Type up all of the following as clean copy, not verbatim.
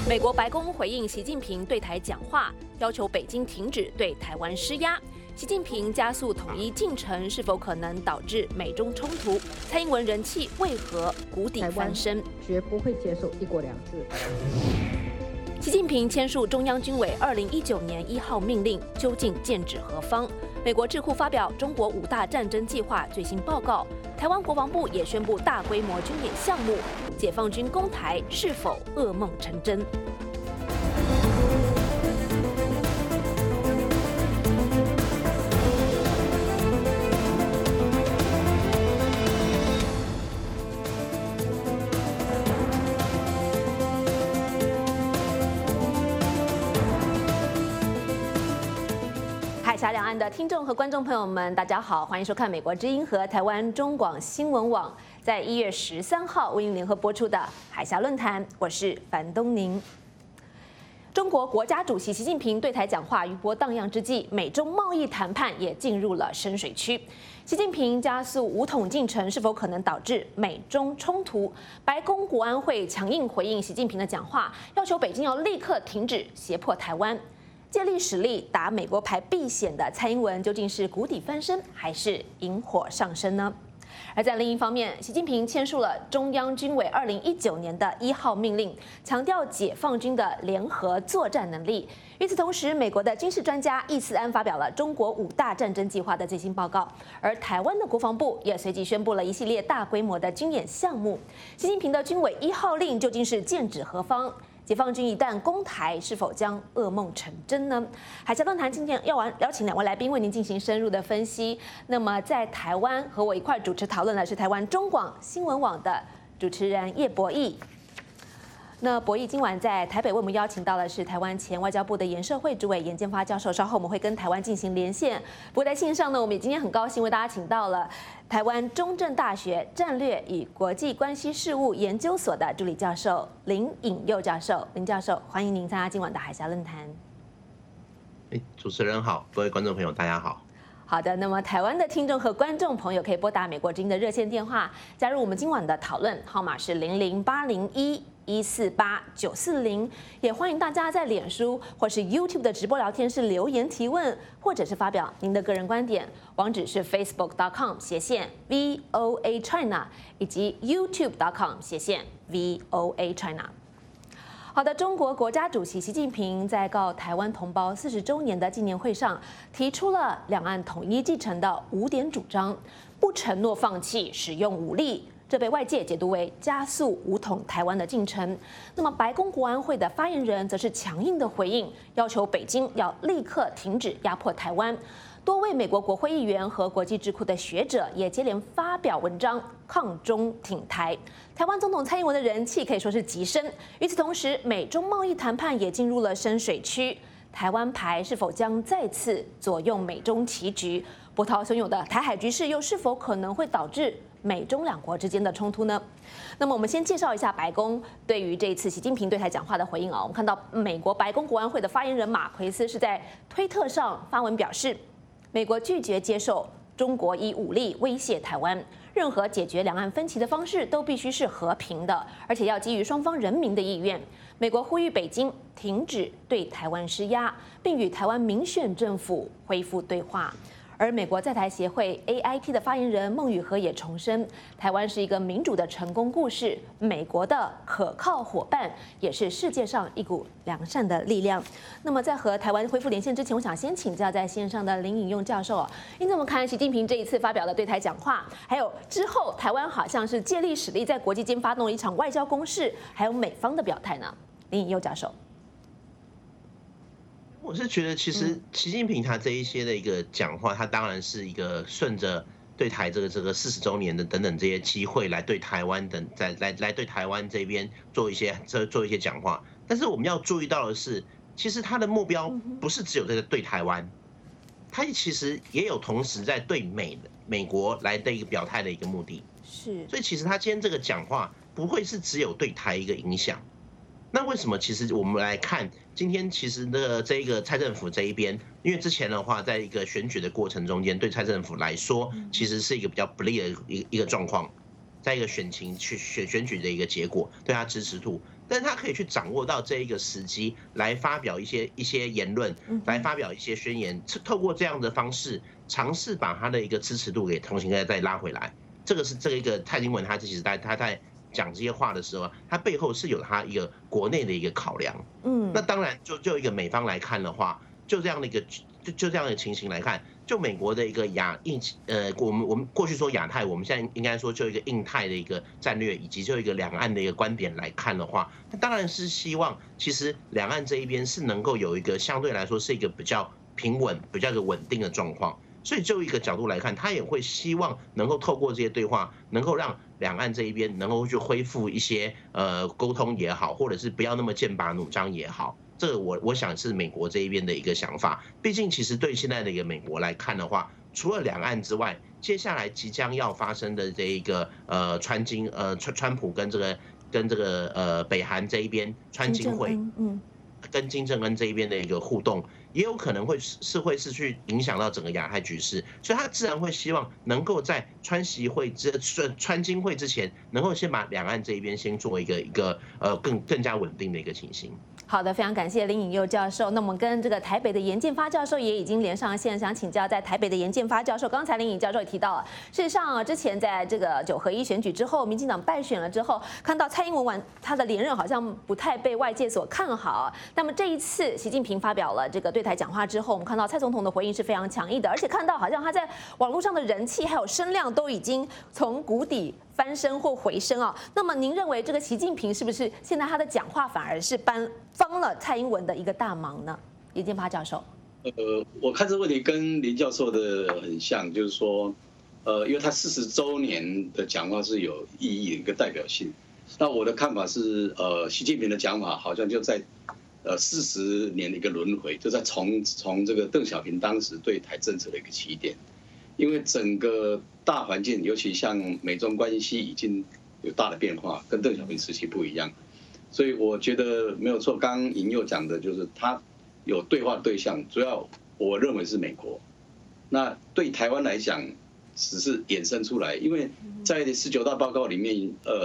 美国白宫回应习近平对台讲话，要求北京停止对台湾施压。习近平加速统一进程是否可能导致美中冲突？蔡英文人气为何谷底翻身？ 绝不会接受一国两制。 习近平签署中央军委2019年1号命令，究竟剑指何方？美国智库发表中国5大战争计划最新报告，台湾国防部也宣布大规模军演项目，解放军攻台是否噩梦成真？海峡两岸的听众和观众朋友们，大家好，欢迎收看美国之音和台湾中广新闻网在1月13号为您联合播出的海峡论坛，我是樊东宁。中国国家主席习近平对台讲话余波荡漾之际，美中贸易谈判也进入了深水区。习近平加速武统进程是否可能导致美中冲突？白宫国安会强硬回应习近平的讲话，要求北京要立刻停止胁迫台湾。借力使力打美国牌避险的蔡英文究竟是谷底翻身还是引火上身呢？而在另一方面，习近平签署了中央军委2019年的1号命令，强调解放军的联合作战能力。与此同时，美国的军事专家易思安发表了中国5大战争计划的最新报告，而台湾的国防部也随即宣布了一系列大规模的军演项目。习近平的军委1号令究竟是剑指何方？解放军一旦攻台，是否将噩梦成真呢？海峡论坛今天邀请2位来宾为您进行深入的分析。那么在台湾和我一块主持讨论的是台湾中广新闻网的主持人叶博弈。那博弈今晚在台北为我们邀请到的是台湾前外交部的研社会主委严建发教授，稍后我们会跟台湾进行连线。不过在线上呢，我们也今天很高兴为大家请到了台湾中正大学战略与国际关系事务研究所的助理教授林颖佑教授。林教授，欢迎您参加今晚的海峡论坛。 主持人好，各位观众朋友大家好。 好的，那么台湾的听众和观众朋友可以拨打美国之音的热线电话，加入我们今晚的讨论，号码是008011489440，也欢迎大家在脸书或是 YouTube 的直播聊天室留言提问，或者是发表您的个人观点。网址是 facebook.com/VOA China 以及 YouTube.com/VOA China。好的，中国国家主席习近平在告台湾同胞40周年的纪念会上，提出了两岸统一继承的5点主张，不承诺放弃使用武力。这被外界解读为加速武统台湾的进程。那么，白宫国安会的发言人则是强硬的回应，要求北京要立刻停止压迫台湾。多位美国国会议员和国际智库的学者也接连发表文章抗中挺台。台湾总统蔡英文的人气可以说是急升。与此同时，美中贸易谈判也进入了深水区。台湾牌是否将再次左右美中棋局？波涛汹涌的台海局势又是否可能会导致美中两国之间的冲突呢？那么我们先介绍一下白宫对于这一次习近平对台讲话的回应啊。我们看到美国白宫国安会的发言人马奎斯是在推特上发文表示，美国拒绝接受中国以武力威胁台湾，任何解决两岸分歧的方式都必须是和平的，而且要基于双方人民的意愿。美国呼吁北京停止对台湾施压，并与台湾民选政府恢复对话。而美国在台协会 AIT 的发言人孟宇和也重申，台湾是一个民主的成功故事，美国的可靠伙伴，也是世界上一股良善的力量。那么在和台湾恢复连线之前，我想先请教在线上的林颖佑教授，您怎么看习近平这一次发表的对台讲话，还有之后台湾好像是借力使力，在国际间发动了一场外交攻势，还有美方的表态呢？林颖佑教授。 我是觉得，其实习近平他这一些的一个讲话，他当然是一个顺着对台这个40周年的等等这些机会来对台湾来对台湾这边做一些讲话。但是我们要注意到的是，其实他的目标不是只有在对台湾，他其实也有同时在对美国来的一个表态的一个目的。 是， 所以其实他今天这个讲话不会是只有对台一个影响。那为什么？其实我们来看今天，其实的这一个蔡政府这一边，因为之前的话，在一个选举的过程中间，对蔡政府来说，其实是一个比较不利的一个状况。 在一个选举的一个结果，对他支持度，但是他可以去掌握到这一个时机来发表一些言论，来发表一些宣言，透过这样的方式尝试把他的一个支持度给重新再拉回来。这个是这一个蔡英文他其实他在讲这些话的时候，他背后是有他一个国内的一个考量。那当然就一个美方来看的话，就这样的一个就这样的情形来看，就美国的一个我们过去说亚太，我们现在应该说就一个印太的一个战略，以及就一个两岸的一个观点来看的话，那当然是希望其实两岸这一边是能够有一个相对来说是一个比较平稳、比较一个稳定的状况。所以就一个角度来看，他也会希望能够透过这些对话，能够让两岸这一边能够去恢复一些沟通也好，或者是不要那么剑拔弩张也好。这个我想是美国这一边的一个想法。毕竟其实对现在的一个美国来看的话，除了两岸之外，接下来即将要发生的这一个川普跟这个北韩这一边川金会，跟金正恩这一边的一个互动，也有可能会去影响到整个亚太局势，所以他自然会希望能够在川金会之前，能够先把两岸这一边先做一个更加稳定的一个情形。 好的，非常感谢林颖佑教授。那我们跟这个台北的严建发教授也已经连上线，想请教在台北的严建发教授。刚才林颖教授也提到了，事实上之前在这个9合1选举之后，民进党败选了之后，看到蔡英文他的连任好像不太被外界所看好。那么这一次习近平发表了这个对台讲话之后，我们看到蔡总统的回应是非常强硬的，而且看到好像他在网络上的人气还有声量都已经从谷底翻身或回升啊。那么您认为这个习近平是不是现在他的讲话反而是帮了蔡英文的一个大忙呢？严建发教授， 我看这个问题跟林教授的很像，就是说，因为他40周年的讲话是有意义的一个代表性。那我的看法是，习近平的讲法好像就在40年的一个轮回，就在从这个邓小平当时对台政策的一个起点，因为整个大环境，尤其像美中关系已经有大的变化，跟邓小平时期不一样。所以我觉得没有错，刚刚颖佑讲的就是他有对话对象，主要我认为是美国。那对台湾来讲，只是衍生出来，因为在19大报告里面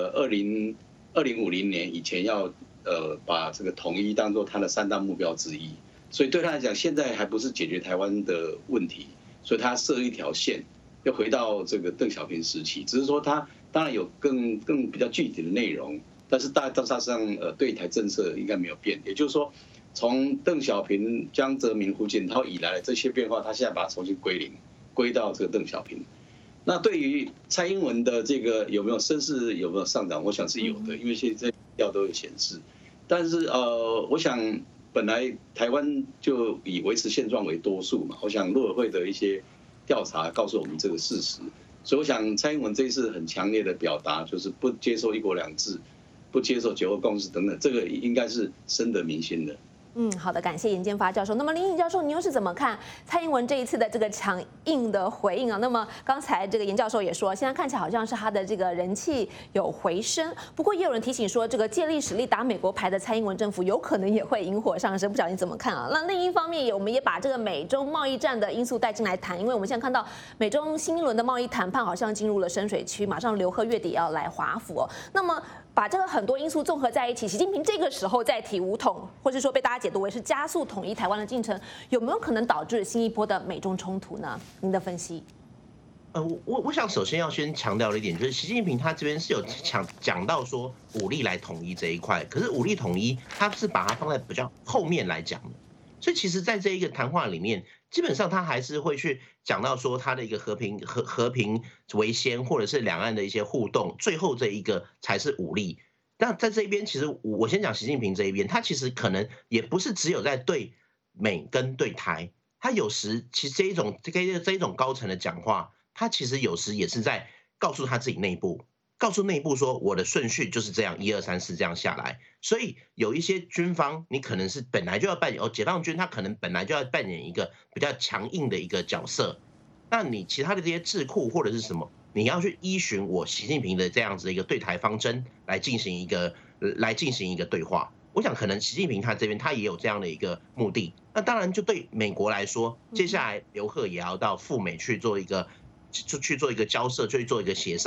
，2050年以前要把这个统一当作他的3大目标之一，所以对他来讲，现在还不是解决台湾的问题，所以他设一条线，要回到这个邓小平时期，只是说他当然有更比较具体的内容。但是大致上，对台政策应该没有变。也就是说，从邓小平、江泽民、胡锦涛以来的这些变化，他现在把它重新归到这个邓小平。那对于蔡英文的这个有没有声势有没有上涨，我想是有的，因为现在调都有显示。但是我想本来台湾就以维持现状为多数嘛，我想陆委会的一些调查告诉我们这个事实。所以我想蔡英文这一次很强烈的表达，就是不接受1国2制。不接受9二共识等等，这个应该是深得民心的。 好的，感谢严建发教授。那么林颖教授，你又是怎么看蔡英文这一次的这个强硬的回应啊？那么刚才这个严教授也说，现在看起来好像是他的这个人气有回升，不过也有人提醒说，这个借力使力打美国牌的蔡英文政府有可能也会引火上身，不晓得你怎么看啊？那另一方面，我们也把这个美中贸易战的因素带进来谈，因为我们现在看到美中新一轮的贸易谈判好像进入了深水区，马上刘贺月底要来华府哦。那么把这个很多因素综合在一起，习近平这个时候再提武统，或是说被大家解读为是加速统一台湾的进程，有没有可能导致新一波的美中冲突呢？您的分析？ 我想首先要先强调的一点就是，习近平他这边是有讲到说武力来统一这一块，可是武力统一他是把它放在比较后面来讲的，所以其实在这一个谈话里面，基本上他还是会去讲到说他的一个和平为先，或者是两岸的一些互动，最后这一个才是武力。那在这一边，其实我先讲习近平这一边，他其实可能也不是只有在对美跟对台，他有时其实这一种高层的讲话，他其实有时也是在告诉他自己内部。告诉内部说我的顺序就是这样，1、2、3、4这样下来，所以有一些军方你可能是本来就要扮演，解放军他可能本来就要扮演一个比较强硬的一个角色，那你其他的这些智库或者是什么，你要去依循我习近平的这样子的一个对台方针来进行一个对话。我想可能习近平他这边他也有这样的一个目的。那当然就对美国来说，接下来刘鹤也要到赴美去做一个交涉，去做一个协商。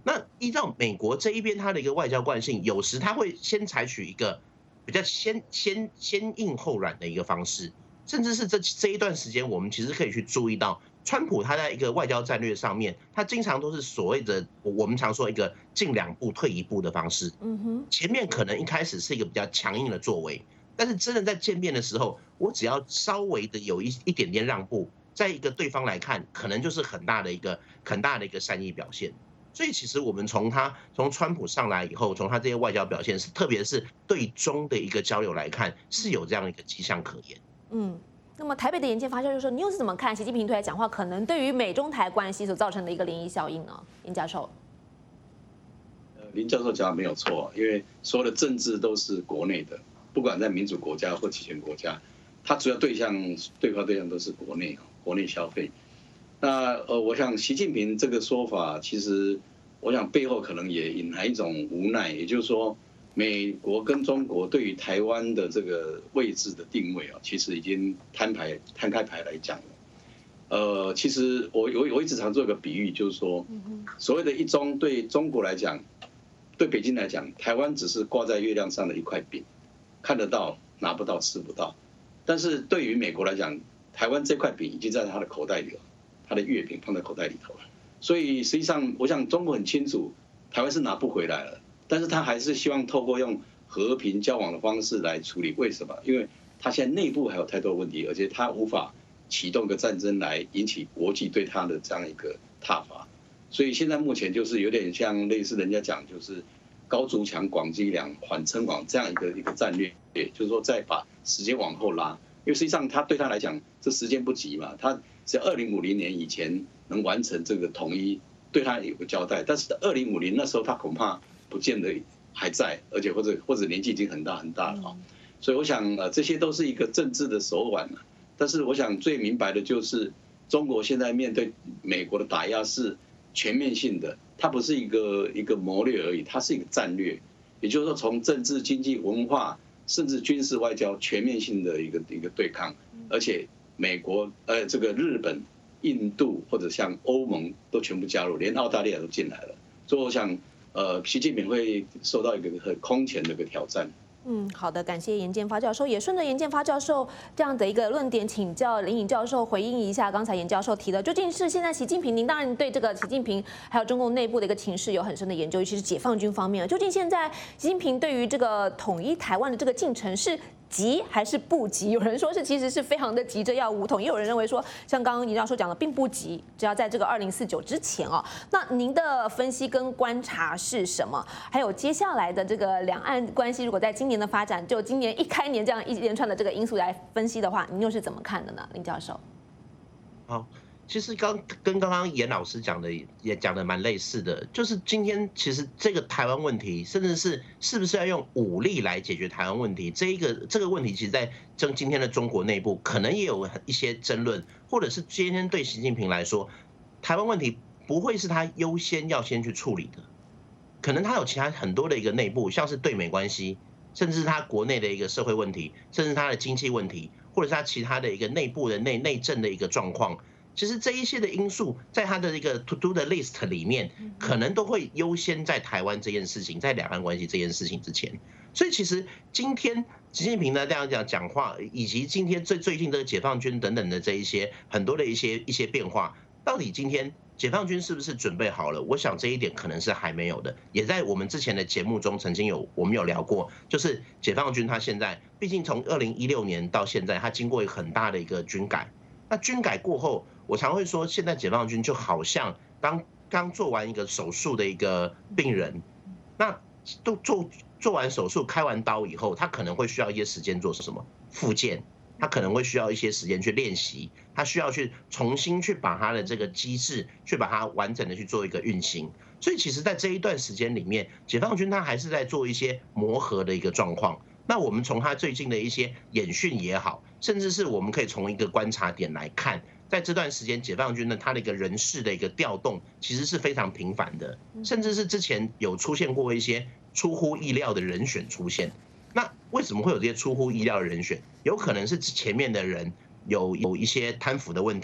那依照美国这一边它的一个外交惯性，有时它会先采取一个比较先硬后软的一个方式，甚至是这一段时间，我们其实可以去注意到，川普他在一个外交战略上面，他经常都是所谓的我们常说一个进2步退1步的方式。前面可能一开始是一个比较强硬的作为，但是真的在见面的时候，我只要稍微的有一点点让步，在一个对方来看，可能就是很大的一个善意表现。所以其实我们从川普上来以后，从他这些外交表现，特别是对中的一个交流来看，是有这样一个迹象可言。 那么台北的研究发酵就说，你又是怎么看习近平对台讲话可能对于美中台关系所造成的一个涟漪效应呢？林教授。 林教授讲的没有错，因为所有的政治都是国内的，不管在民主国家或集权国家，它主要对话对象都是国内消费。那我想习近平这个说法，其实我想背后可能也隐含一种无奈，也就是说，美国跟中国对于台湾的这个位置的定位啊，其实已经摊开牌来讲了。其实我一直常做一个比喻，就是说，所谓的一中对中国来讲，对北京来讲，台湾只是挂在月亮上的一块饼，看得到拿不到吃不到。但是对于美国来讲，台湾这块饼已经在他的口袋里了。他的月饼放在口袋里头了，所以实际上我想中国很清楚，台湾是拿不回来了，但是他还是希望透过用和平交往的方式来处理。为什么？因为他现在内部还有太多问题，而且他无法启动一个战争来引起国际对他的这样一个挞伐。所以现在目前就是有点像类似人家讲就是高筑墙广积粮缓称王这样一个战略，就是说再把时间往后拉，因为实际上他对他来讲这时间不急嘛，他只要2050年以前能完成这个统一，对他有个交代。但是2050那时候他恐怕不见得还在，而且或者年纪已经很大了。所以我想这些都是一个政治的手腕。但是我想最明白的就是中国现在面对美国的打压是全面性的，它不是一个谋略而已，它是一个战略。也就是说从政治、经济、文化甚至军事外交全面性的一个对抗，而且美国这个日本、印度或者像欧盟都全部加入，连澳大利亚都进来了。所以我想习近平会受到一个很空前的一个挑战。 好的，感谢严建发教授。也顺着严建发教授这样的一个论点，请教林颖教授回应一下刚才严教授提的，究竟是现在习近平，您当然对这个习近平还有中共内部的一个情势有很深的研究，尤其是解放军方面，究竟现在习近平对于这个统一台湾的这个进程是急还是不急？有人说是其实是非常的急着要武统，也有人认为说，像刚刚严教授讲的，并不急，只要在这个2049之前哦。那您的分析跟观察是什么？还有接下来的这个两岸关系，如果在今年的发展，就今年一开年这样一连串的这个因素来分析的话，您又是怎么看的呢，林教授？ 好。其实跟刚刚严老师讲的也讲的蛮类似的，就是今天其实这个台湾问题，甚至是不是要用武力来解决台湾问题，这个问题，其实在今天的中国内部可能也有一些争论，或者是今天对习近平来说，台湾问题不会是他优先要先去处理的，可能他有其他很多的一个内部，像是对美关系，甚至是他国内的一个社会问题，甚至他的经济问题，或者是他其他的一个内部的内政的一个状况。其实这一些的因素，在他的一个 to do 的 list 里面，可能都会优先在台湾这件事情，在两岸关系这件事情之前。所以其实今天习近平呢这样讲话，以及今天最近的解放军等等的这一些很多的一些变化，到底今天解放军是不是准备好了？我想这一点可能是还没有的。也在我们之前的节目中曾经我们有聊过，就是解放军他现在毕竟从2016年到现在，他经过一个很大的一个军改。那军改过后，我常会说，现在解放军就好像刚做完一个手术的一个病人，那都做完手术、开完刀以后，他可能会需要一些时间做什么复健，他可能会需要一些时间去练习，他需要去重新去把他的这个机制，去把它完整的去做一个运行。所以其实，在这一段时间里面，解放军他还是在做一些磨合的一个状况。那我们从他最近的一些演训也好，甚至是我们可以从一个观察点来看，在这段时间解放军呢，他的一个人事的一个调动其实是非常频繁的，甚至是之前有出现过一些出乎意料的人选出现。那为什么会有这些出乎意料的人选？有可能是前面的人有一些贪腐的问题，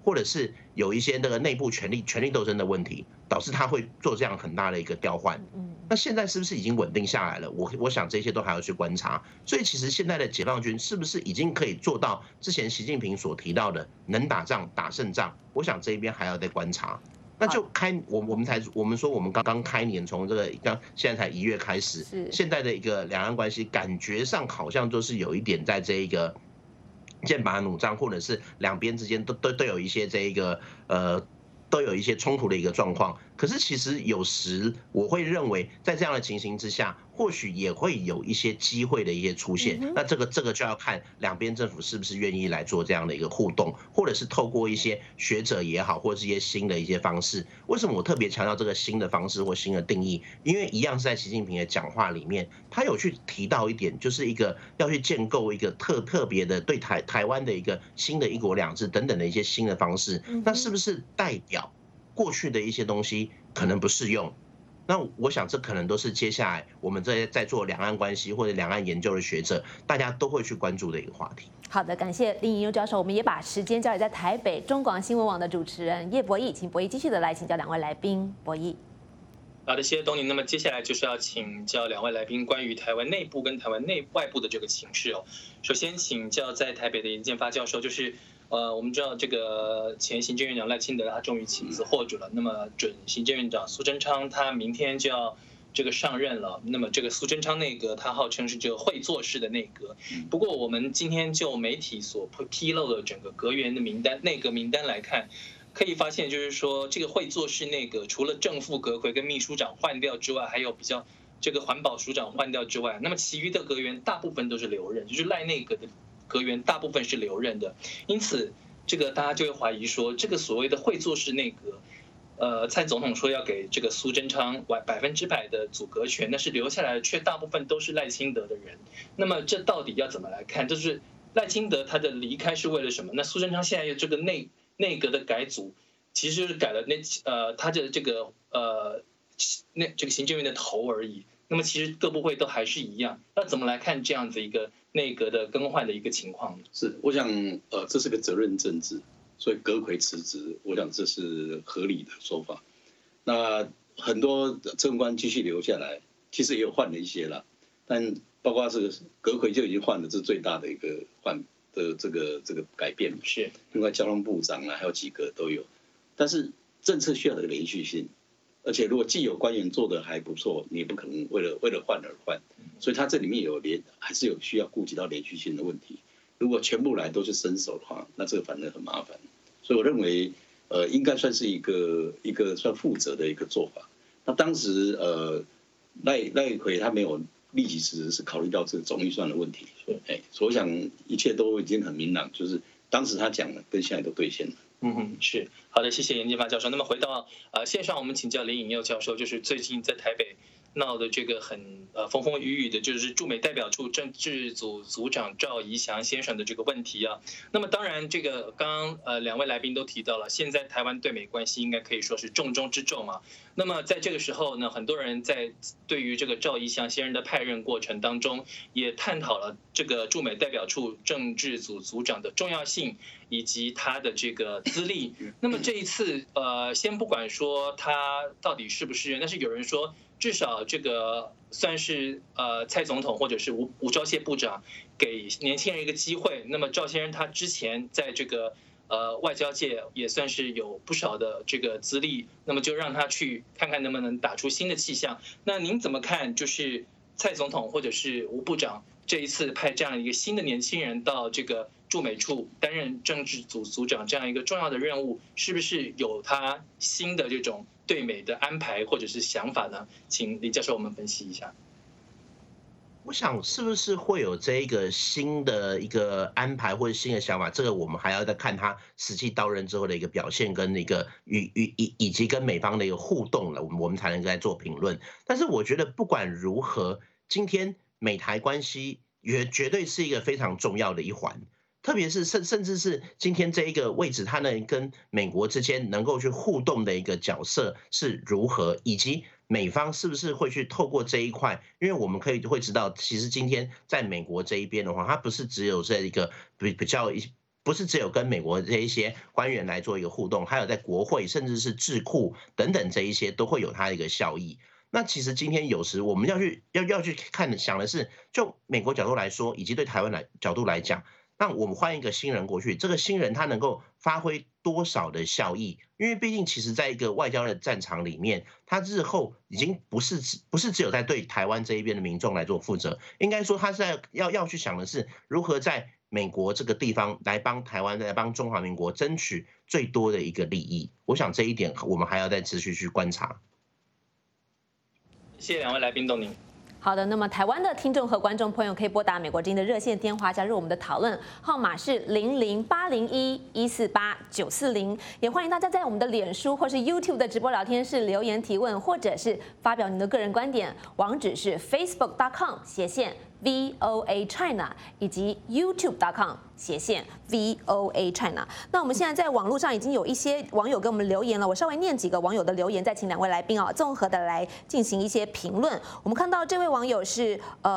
或者是有一些那个内部权力斗争的问题，导致他会做这样很大的一个调换。那现在是不是已经稳定下来了？我想这些都还要去观察。所以其实现在的解放军是不是已经可以做到之前习近平所提到的能打仗打胜仗？我想这一边还要再观察。那就我们说我们刚刚开年，从这个现在才1月开始，现在的一个两岸关系感觉上好像就是有一点在这一个剑拔弩张，或者是两边之间都有一些这一个都有一些冲突的一个状况。可是其实有时我会认为，在这样的情形之下，或许也会有一些机会的一些出现。那这个就要看两边政府是不是愿意来做这样的一个互动，或者是透过一些学者也好，或者是一些新的一些方式。为什么我特别强调这个新的方式或新的定义？因为一样是在习近平的讲话里面，他有去提到一点，就是一个要去建构一个特别的对台湾的一个新的1国2制等等的一些新的方式。那是不是代表过去的一些东西可能不适用？那我想这可能都是接下来我们在做两岸关系或者两岸研究的学者，大家都会去关注的一个话题。 好的，感谢林颖佑教授。我们也把时间交给在台北中广新闻网的主持人叶博弈，请博弈继续的来请教两位来宾。博弈。 好的，谢谢东尼。那么接下来就是要请教两位来宾关于台湾内部跟台湾外部的这个情势哦。首先请教在台北的严建发教授，就是我们知道这个前行政院长赖清德他终于请辞获准了，那么准行政院长苏贞昌他明天就要这个上任了。那么这个苏贞昌内阁他号称是这个会做事的内阁，不过我们今天就媒体所披露的整个阁员的内阁名单来看，可以发现就是说这个会做事内阁除了正副阁揆跟秘书长换掉之外，还有比较这个环保署长换掉之外，那么其余的阁员大部分都是留任，就是赖内阁的阁员大部分是留任的。因此这个大家就会怀疑说，这个所谓的会做事内阁，蔡总统说要给这个苏贞昌100%的组阁权，但是留下来却大部分都是赖清德的人。那么这到底要怎么来看？就是赖清德他的离开是为了什么？那苏贞昌现在有这个内阁的改组，其实就是改了他的这个这个行政院的头而已。那么其实各部会都还是一样，那怎么来看这样子一个内阁的更换的一个情况呢？ 是，我想这是个责任政治，所以阁揆辞职，我想这是合理的说法。那很多政官继续留下来，其实也有换了一些啦，但包括这个阁揆就已经换了，这是最大的一个换的这个改变。 是， 另外交通部长啊，还有几个都有，但是政策需要的连续性。而且如果既有官员做的还不错，你也不可能为了换而换，所以他这里面还是有需要顾及到连续性的问题。如果全部来都是伸手的话，那这个反而很麻烦。所以我认为，应该算是一个算负责的一个做法。那当时赖揆他没有立即辞职，是考虑到这个总预算的问题。所以我想一切都已经很明朗，就是当时他讲了，跟现在都兑现了。 是好的，谢谢严建发教授。那么回到线上，我们请教林颖佑教授，就是最近在台北闹的这个很风风雨雨的，就是驻美代表处政治组组长赵怡翔先生的这个问题啊。那么当然，这个刚刚两位来宾都提到了，现在台湾对美关系应该可以说是重中之重啊。那么在这个时候呢，很多人在对于这个赵怡翔先生的派任过程当中，也探讨了这个驻美代表处政治组组长的重要性以及他的这个资历。那么这一次先不管说他到底是不是，但是有人说至少这个算是蔡总统或者是吴钊燮部长给年轻人一个机会。那么赵先生他之前在这个外交界也算是有不少的这个资历，那么就让他去看看能不能打出新的气象。那您怎么看？就是蔡总统或者是吴部长这一次派这样一个新的年轻人到这个驻美处担任政治组组长这样一个重要的任务，是不是有他新的这种对美的安排或者是想法呢？请林教授我们分析一下。 我想是不是会有这一个新的一个安排或者新的想法，这个我们还要再看他实际到任之后的一个表现跟一个以及跟美方的一个互动了，我们才能再做评论。但是我觉得不管如何，今天美台关系也绝对是一个非常重要的一环。特别是甚至是今天这一个位置，它能跟美国之间能够去互动的一个角色是如何，以及美方是不是会去透过这一块，因为我们会知道，其实今天在美国这一边的话，它不是只有这一个比较不是只有跟美国这一些官员来做一个互动，还有在国会甚至是智库等等这一些都会有它的一个效益。那其实今天有时我们要去看想的是，就美国角度来说，以及对台湾角度来讲，那我们换一个新人过去，这个新人他能够发挥多少的效益？因为毕竟其实在一个外交的战场里面，他日后已经不是只有在对台湾这一边的民众来做负责，应该说他是在要去想的是如何在美国这个地方来帮台湾、来帮中华民国争取最多的一个利益。我想这一点我们还要再持续去观察。 谢谢两位来宾，董您。 好的，那么台湾的听众和观众朋友可以拨打美国之音的热线电话加入我们的讨论，号码是008011489440，也欢迎大家在我们的脸书或是 YouTube 的直播聊天室留言提问，或者是发表您的个人观点，网址是 facebook.com/VOA China 以及 YouTube.com/VOA China。那我们现在在网络上已经有一些网友给我们留言了，我稍微念几个网友的留言，再请两位来宾综合的来进行一些评论。我们看到这位网友是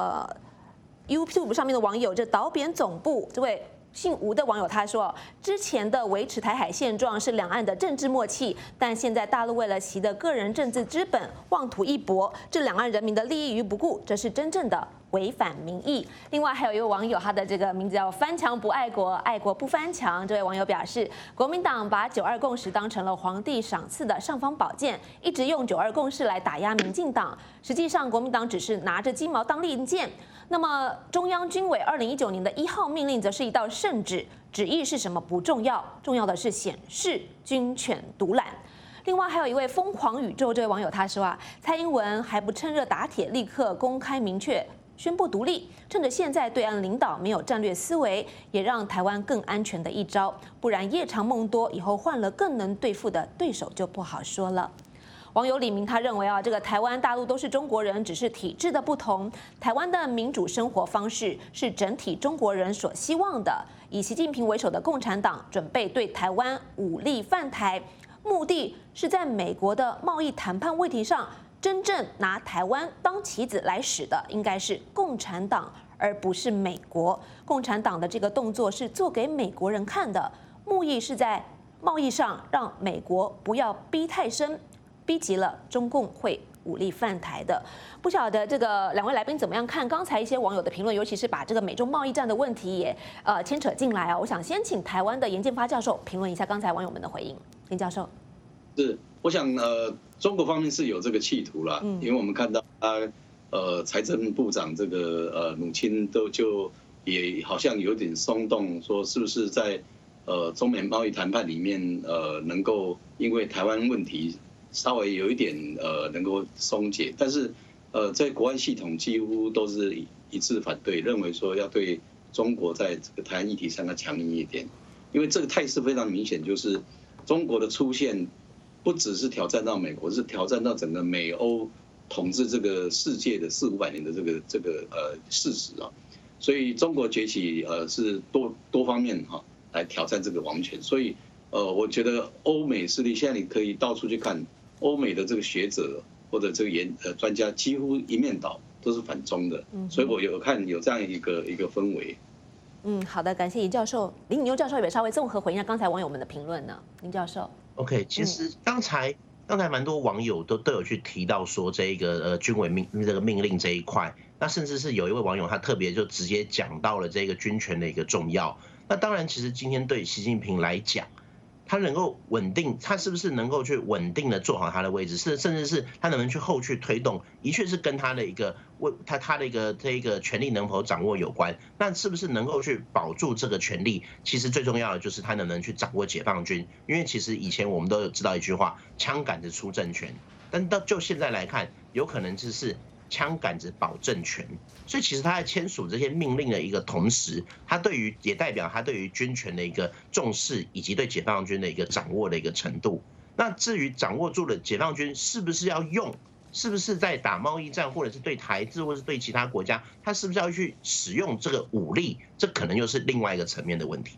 YouTube 上面的网友，这导扁总部这位姓吴的网友他说，之前的维持台海现状是两岸的政治默契，但现在大陆为了习得个人政治资本，妄图一搏，置两岸人民的利益于不顾，这是真正的违反民意。另外还有一位网友，他的这个名字叫翻墙不爱国，爱国不翻墙。这位网友表示，国民党把9·2共识当成了皇帝赏赐的尚方宝剑，一直用9·2共识来打压民进党，实际上国民党只是拿着鸡毛当令箭。那么中央军委2019年的1号命令则是一道圣旨，旨意是什么不重要，重要的是显示军权独揽。另外还有一位疯狂宇宙这位网友他说蔡英文还不趁热打铁，立刻公开明确宣布独立，趁着现在对岸领导没有战略思维，也让台湾更安全的一招，不然夜长梦多，以后换了更能对付的对手就不好说了。网友李明他认为这个台湾大陆都是中国人，只是体制的不同。台湾的民主生活方式是整体中国人所希望的。以习近平为首的共产党准备对台湾武力犯台，目的是在美国的贸易谈判问题上，真正拿台湾当棋子来使的，应该是共产党，而不是美国。共产党的这个动作是做给美国人看的，目的是在贸易上让美国不要逼太深。逼急了，中共会武力犯台的。不晓得这个两位来宾怎么样看刚才一些网友的评论，尤其是把这个美中贸易战的问题也牵扯进来我想先请台湾的严建发教授评论一下刚才网友们的回应。严教授， 是，我想中国方面是有这个企图啦，因为我们看到财政部长这个努钦就也好像有点松动，说是不是在中美贸易谈判里面能够因为台湾问题稍微有一点能够松解，但是在国安系统几乎都是一致反对，认为说要对中国在这个台湾议题上要强硬一点，因为这个态势非常明显，就是中国的出现不只是挑战到美国，是挑战到整个美欧统治这个世界的400-500年的这个事实所以中国崛起是多方面来挑战这个王权，所以我觉得欧美势力现在你可以到处去看。欧美的这个学者或者这个专家几乎一面倒都是反中的，所以我有看有这样一个氛围。 好的，感谢尹教授。林颖佑教授也稍微综合回应一下刚才网友们的评论呢。林教授 ，OK， 其实刚才蛮多网友都有去提到说这个军委这个命令这一块，那甚至是有一位网友他特别就直接讲到了这个军权的一个重要。那当然，其实今天对习近平来讲，他能够稳定，他是不是能够去稳定的做好他的位置，甚至是他能不能去后续推动，的确是跟他的一个他的一个权力能否掌握有关。那是不是能够去保住这个权力？其实最重要的就是他能不能去掌握解放军，因为其实以前我们都有知道一句话，枪杆子出政权，但就现在来看，有可能就是枪杆子保政权。所以其实他在签署这些命令的一个同时，他也代表他对于军权的一个重视，以及对解放军的一个掌握的一个程度。那至于掌握住了解放军是不是要用，是不是在打贸易战，或者是对台制，或者是对其他国家，他是不是要去使用这个武力，这可能又是另外一个层面的问题。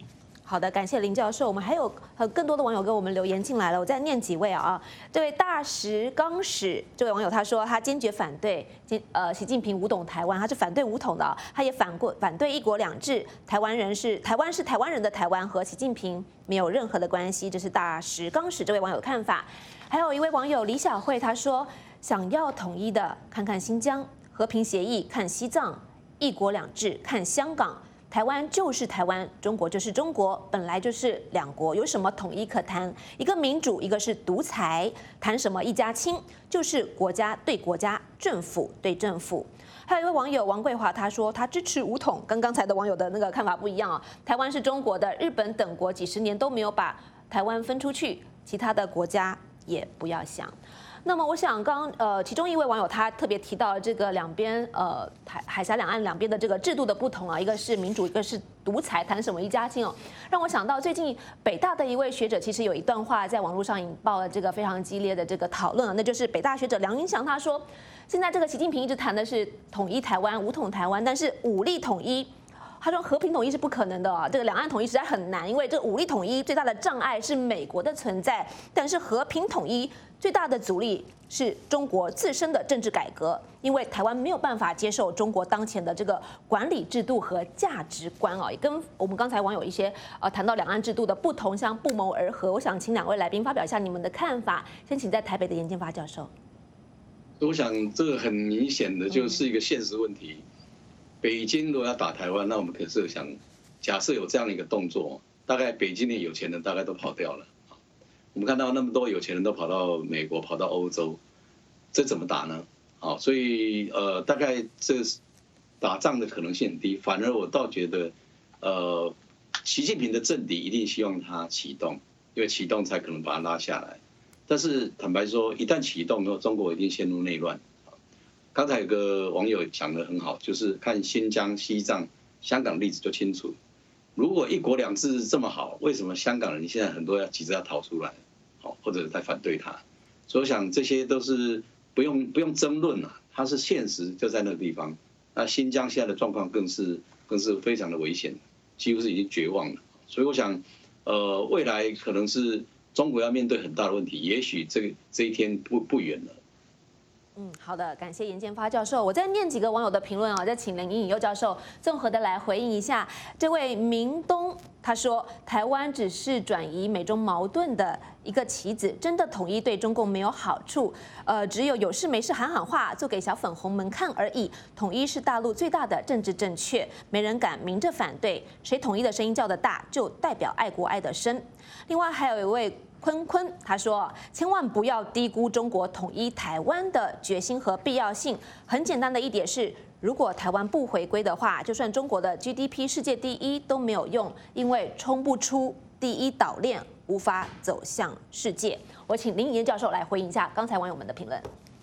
好的，感谢林教授。我们还有更多的网友给我们留言进来了，我再念几位啊。这位大石刚史这位网友他说，他坚决反对习近平武统台湾，他是反对武统的啊，他也反对一国两制，台湾是台湾人的台湾，和习近平没有任何的关系。这是大石刚史这位网友的看法。还有一位网友李小慧他说，想要统一的看看新疆，和平协议看西藏，一国两制看香港。台湾就是台湾，中国就是中国，本来就是两国，有什么统一可谈？一个民主，一个是独裁，谈什么一家亲？就是国家对国家，政府对政府。还有一位网友王桂华，他说他支持武统，跟刚才的网友的那个看法不一样啊。台湾是中国的，日本等国几十年都没有把台湾分出去，其他的国家也不要想。那么我想其中一位网友他特别提到这个两边海峡两岸两边的这个制度的不同啊，一个是民主，一个是独裁，谈什么一家亲哦，让我想到最近北大的一位学者，其实有一段话在网络上引爆了这个非常激烈的这个讨论啊，那就是北大学者梁云祥他说，现在这个习近平一直谈的是统一台湾、武统台湾，但是武力统一。他说和平统一是不可能的啊，这个两岸统一实在很难，因为这个武力统一最大的障碍是美国的存在，但是和平统一最大的阻力是中国自身的政治改革，因为台湾没有办法接受中国当前的这个管理制度和价值观啊，也跟我们刚才网友一些谈到两岸制度的不同相不谋而合。我想请两位来宾发表一下你们的看法，先请在台北的严建发教授。 我想这个很明显的就是一个现实问题。北京如果要打台湾，那我们可是想，假设有这样的一个动作，大概北京的有钱人大概都跑掉了。我们看到那么多有钱人都跑到美国、跑到欧洲，这怎么打呢？好，所以大概这打仗的可能性很低。反而我倒觉得，习近平的政敌一定希望他启动，因为启动才可能把他拉下来。但是坦白说，一旦启动，中国一定陷入内乱。刚才有个网友讲得很好，就是看新疆、西藏、香港例子就清楚。如果一国两制这么好，为什么香港人现在很多急着要逃出来，好或者在反对他？所以我想这些都是不用争论了，它是现实就在那个地方。那新疆现在的状况更是非常的危险，几乎是已经绝望了。所以我想，未来可能是中国要面对很大的问题，也许这一天不远了。 好的，感谢严建发教授。我再念几个网友的评论啊，再请林颖佑教授综合的来回应一下。这位明东他说，台湾只是转移美中矛盾的一个棋子，真的统一对中共没有好处。只有事没事喊喊话，做给小粉红们看而已。统一是大陆最大的政治正确，没人敢明着反对。谁统一的声音叫得大，就代表爱国爱得深。另外还有一位坤他说，千万不要低估中国统一台湾的决心和必要性。很简单的一点是，如果台湾不回归的话，就算中国的 GDP 世界第一都没有用，因为冲不出第一岛链，无法走向世界。我请林颖燕教授来回应一下刚才网友们的评论。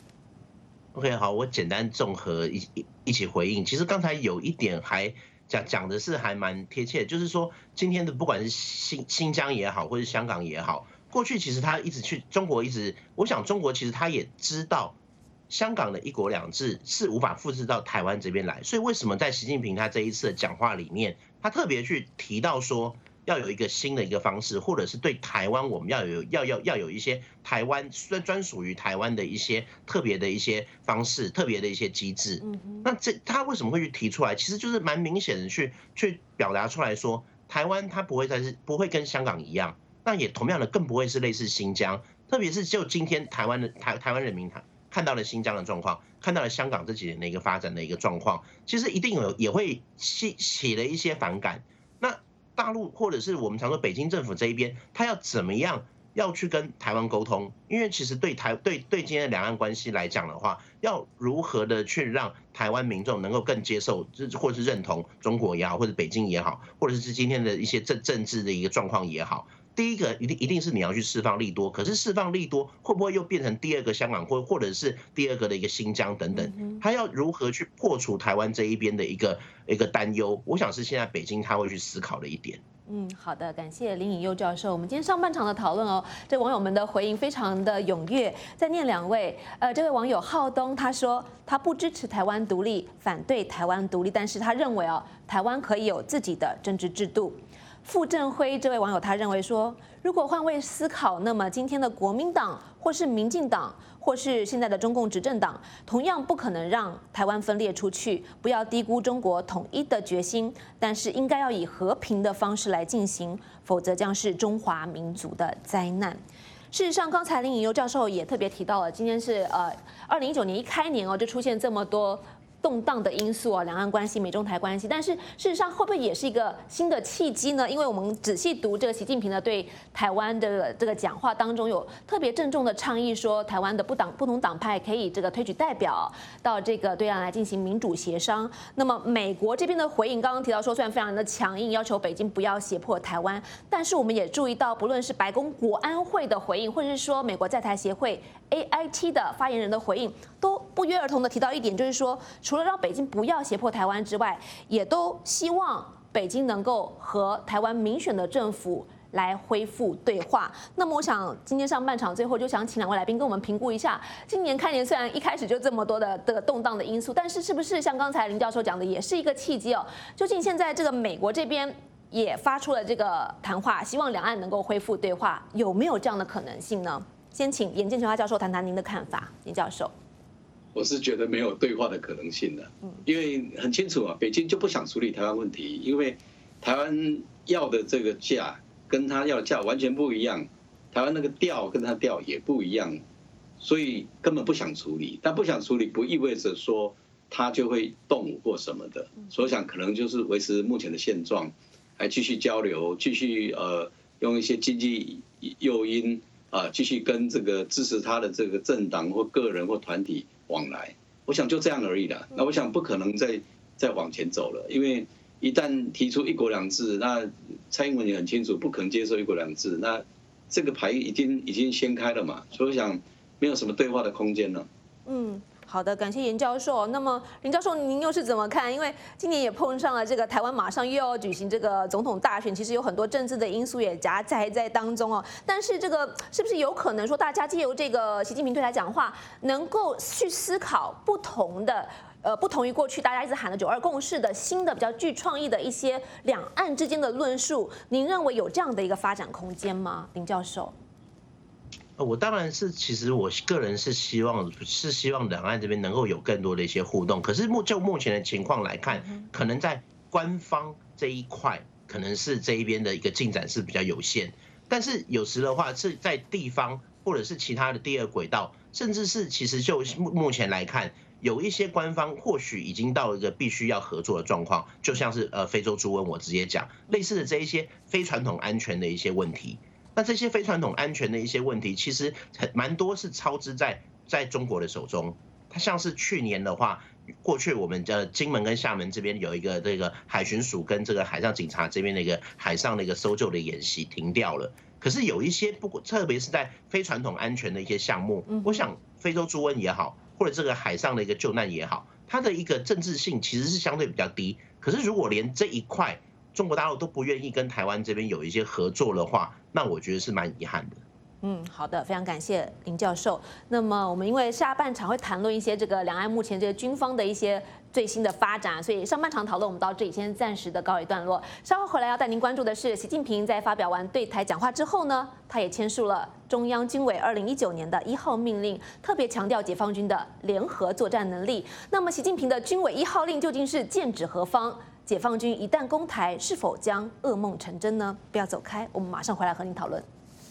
OK， 好，我简单综合一起回应。其实刚才有一点还讲的是还蛮贴切的，就是说今天的不管是新疆也好，或是香港也好。过去其实他一直去中国，我想中国其实他也知道香港的一国两制是无法复制到台湾这边来，所以为什么在习近平他这一次的讲话里面，他特别去提到说要有一个新的一个方式，或者是对台湾我们要有一些台湾专属于台湾的一些特别的一些方式、特别的一些机制。那他为什么会去提出来？其实就是蛮明显的去表达出来说，台湾它不会跟香港一样。那也同样的，更不会是类似新疆，特别是就今天台湾人民看到了新疆的状况，看到了香港这几年的一个发展的一个状况，其实一定也会起了一些反感。那大陆或者是我们常说北京政府这一边，他要怎么样要去跟台湾沟通？因为其实对今天的两岸关系来讲的话，要如何的去让台湾民众能够更接受，或者是认同中国也好，或者北京也好，或者是今天的一些政治的一个状况也好。第一个一定是你要去释放利多，可是释放利多会不会又变成第二个香港或者是第二个的一个新疆等等？他要如何去破除台湾这一边的一个担忧？我想是现在北京他会去思考的一点。 好的，感谢林颖佑教授。我们今天上半场的讨论哦，这网友们的回应非常的踊跃。再念两位，这位网友浩东他说他不支持台湾独立，反对台湾独立，但是他认为台湾可以有自己的政治制度。 傅正辉这位网友他认为说，如果换位思考，那么今天的国民党或是民进党，或是现在的中共执政党，同样不可能让台湾分裂出去。不要低估中国统一的决心，但是应该要以和平的方式来进行，否则将是中华民族的灾难。事实上，刚才林颖优教授也特别提到了，今天是2019年一开年就出现这么多动荡的因素两岸关系、美中台关系，但是事实上会不会也是一个新的契机呢？因为我们仔细读这个习近平的对台湾的这个讲话当中，有特别郑重的倡议说，台湾的不同党派可以这个推举代表到这个对岸来进行民主协商。那么美国这边的回应，刚刚提到说，虽然非常的强硬，要求北京不要胁迫台湾，但是我们也注意到，不论是白宫国安会的回应，或者是说美国在台协会 AIT 的发言人的回应，都不约而同的提到一点，就是说，除了让北京不要胁迫台湾之外，也都希望北京能够和台湾民选的政府来恢复对话。那么，我想今天上半场最后就想请两位来宾跟我们评估一下，今年开年虽然一开始就这么多的动荡的因素，但是是不是像刚才林教授讲的，也是一个契机哦？究竟现在这个美国这边也发出了这个谈话，希望两岸能够恢复对话，有没有这样的可能性呢？先请严建全教授谈谈您的看法，严教授。 我是觉得没有对话的可能性的，因为很清楚北京就不想处理台湾问题，因为台湾要的这个价跟他要的价完全不一样，台湾那个调跟他调也不一样，所以根本不想处理。但不想处理不意味着说他就会动武或什么的，所以我想可能就是维持目前的现状，还继续交流，继续用一些经济诱因继续跟这个支持他的这个政党或个人或团体往来，我想就这样而已了。那我想不可能再往前走了，因为一旦提出一国两制，那蔡英文也很清楚不可能接受一国两制，那这个牌已经掀开了嘛，所以我想没有什么对话的空间了。 好的，感谢严教授。那么林教授，您又是怎么看？因为今年也碰上了这个台湾马上又要举行这个总统大选，其实有很多政治的因素也夹杂在当中哦。但是这个是不是有可能说，大家借由这个习近平对台讲话，能够去思考不同的不同于过去大家一直喊的9·2共识的新的比较具创意的一些两岸之间的论述？您认为有这样的一个发展空间吗，林教授？ 我当然是，其实我个人是希望两岸这边能够有更多的一些互动。可是就目前的情况来看，可能在官方这一块，可能是这一边的一个进展是比较有限。但是有时的话，是在地方或者是其他的第二轨道，甚至是其实就目前来看，有一些官方或许已经到了一个必须要合作的状况，就像是非洲猪瘟，我直接讲类似的这一些非传统安全的一些问题。那这些非传统安全的一些问题，其实蛮多是操之在中国的手中。它像是去年的话，过去我们金门跟厦门这边有一个这个海巡署跟这个海上警察这边的一个海上的一个搜救的演习停掉了。可是有一些特别是在非传统安全的一些项目，我想非洲猪瘟也好，或者这个海上的一个救难也好，它的一个政治性其实是相对比较低。可是如果连这一块中国大陆都不愿意跟台湾这边有一些合作的话，那我觉得是蛮遗憾的。 好的，非常感谢林教授。那么我们因为下半场会谈论一些这个两岸目前这个军方的一些最新的发展，所以上半场讨论我们到这里先暂时的告一段落。稍后回来要带您关注的是，习近平在发表完对台讲话之后呢，他也签署了中央军委2019年的1号命令，特别强调解放军的联合作战能力。那么习近平的军委1号令究竟是剑指何方？解放军一旦攻台，是否将噩梦成真呢？不要走开，我们马上回来和您讨论。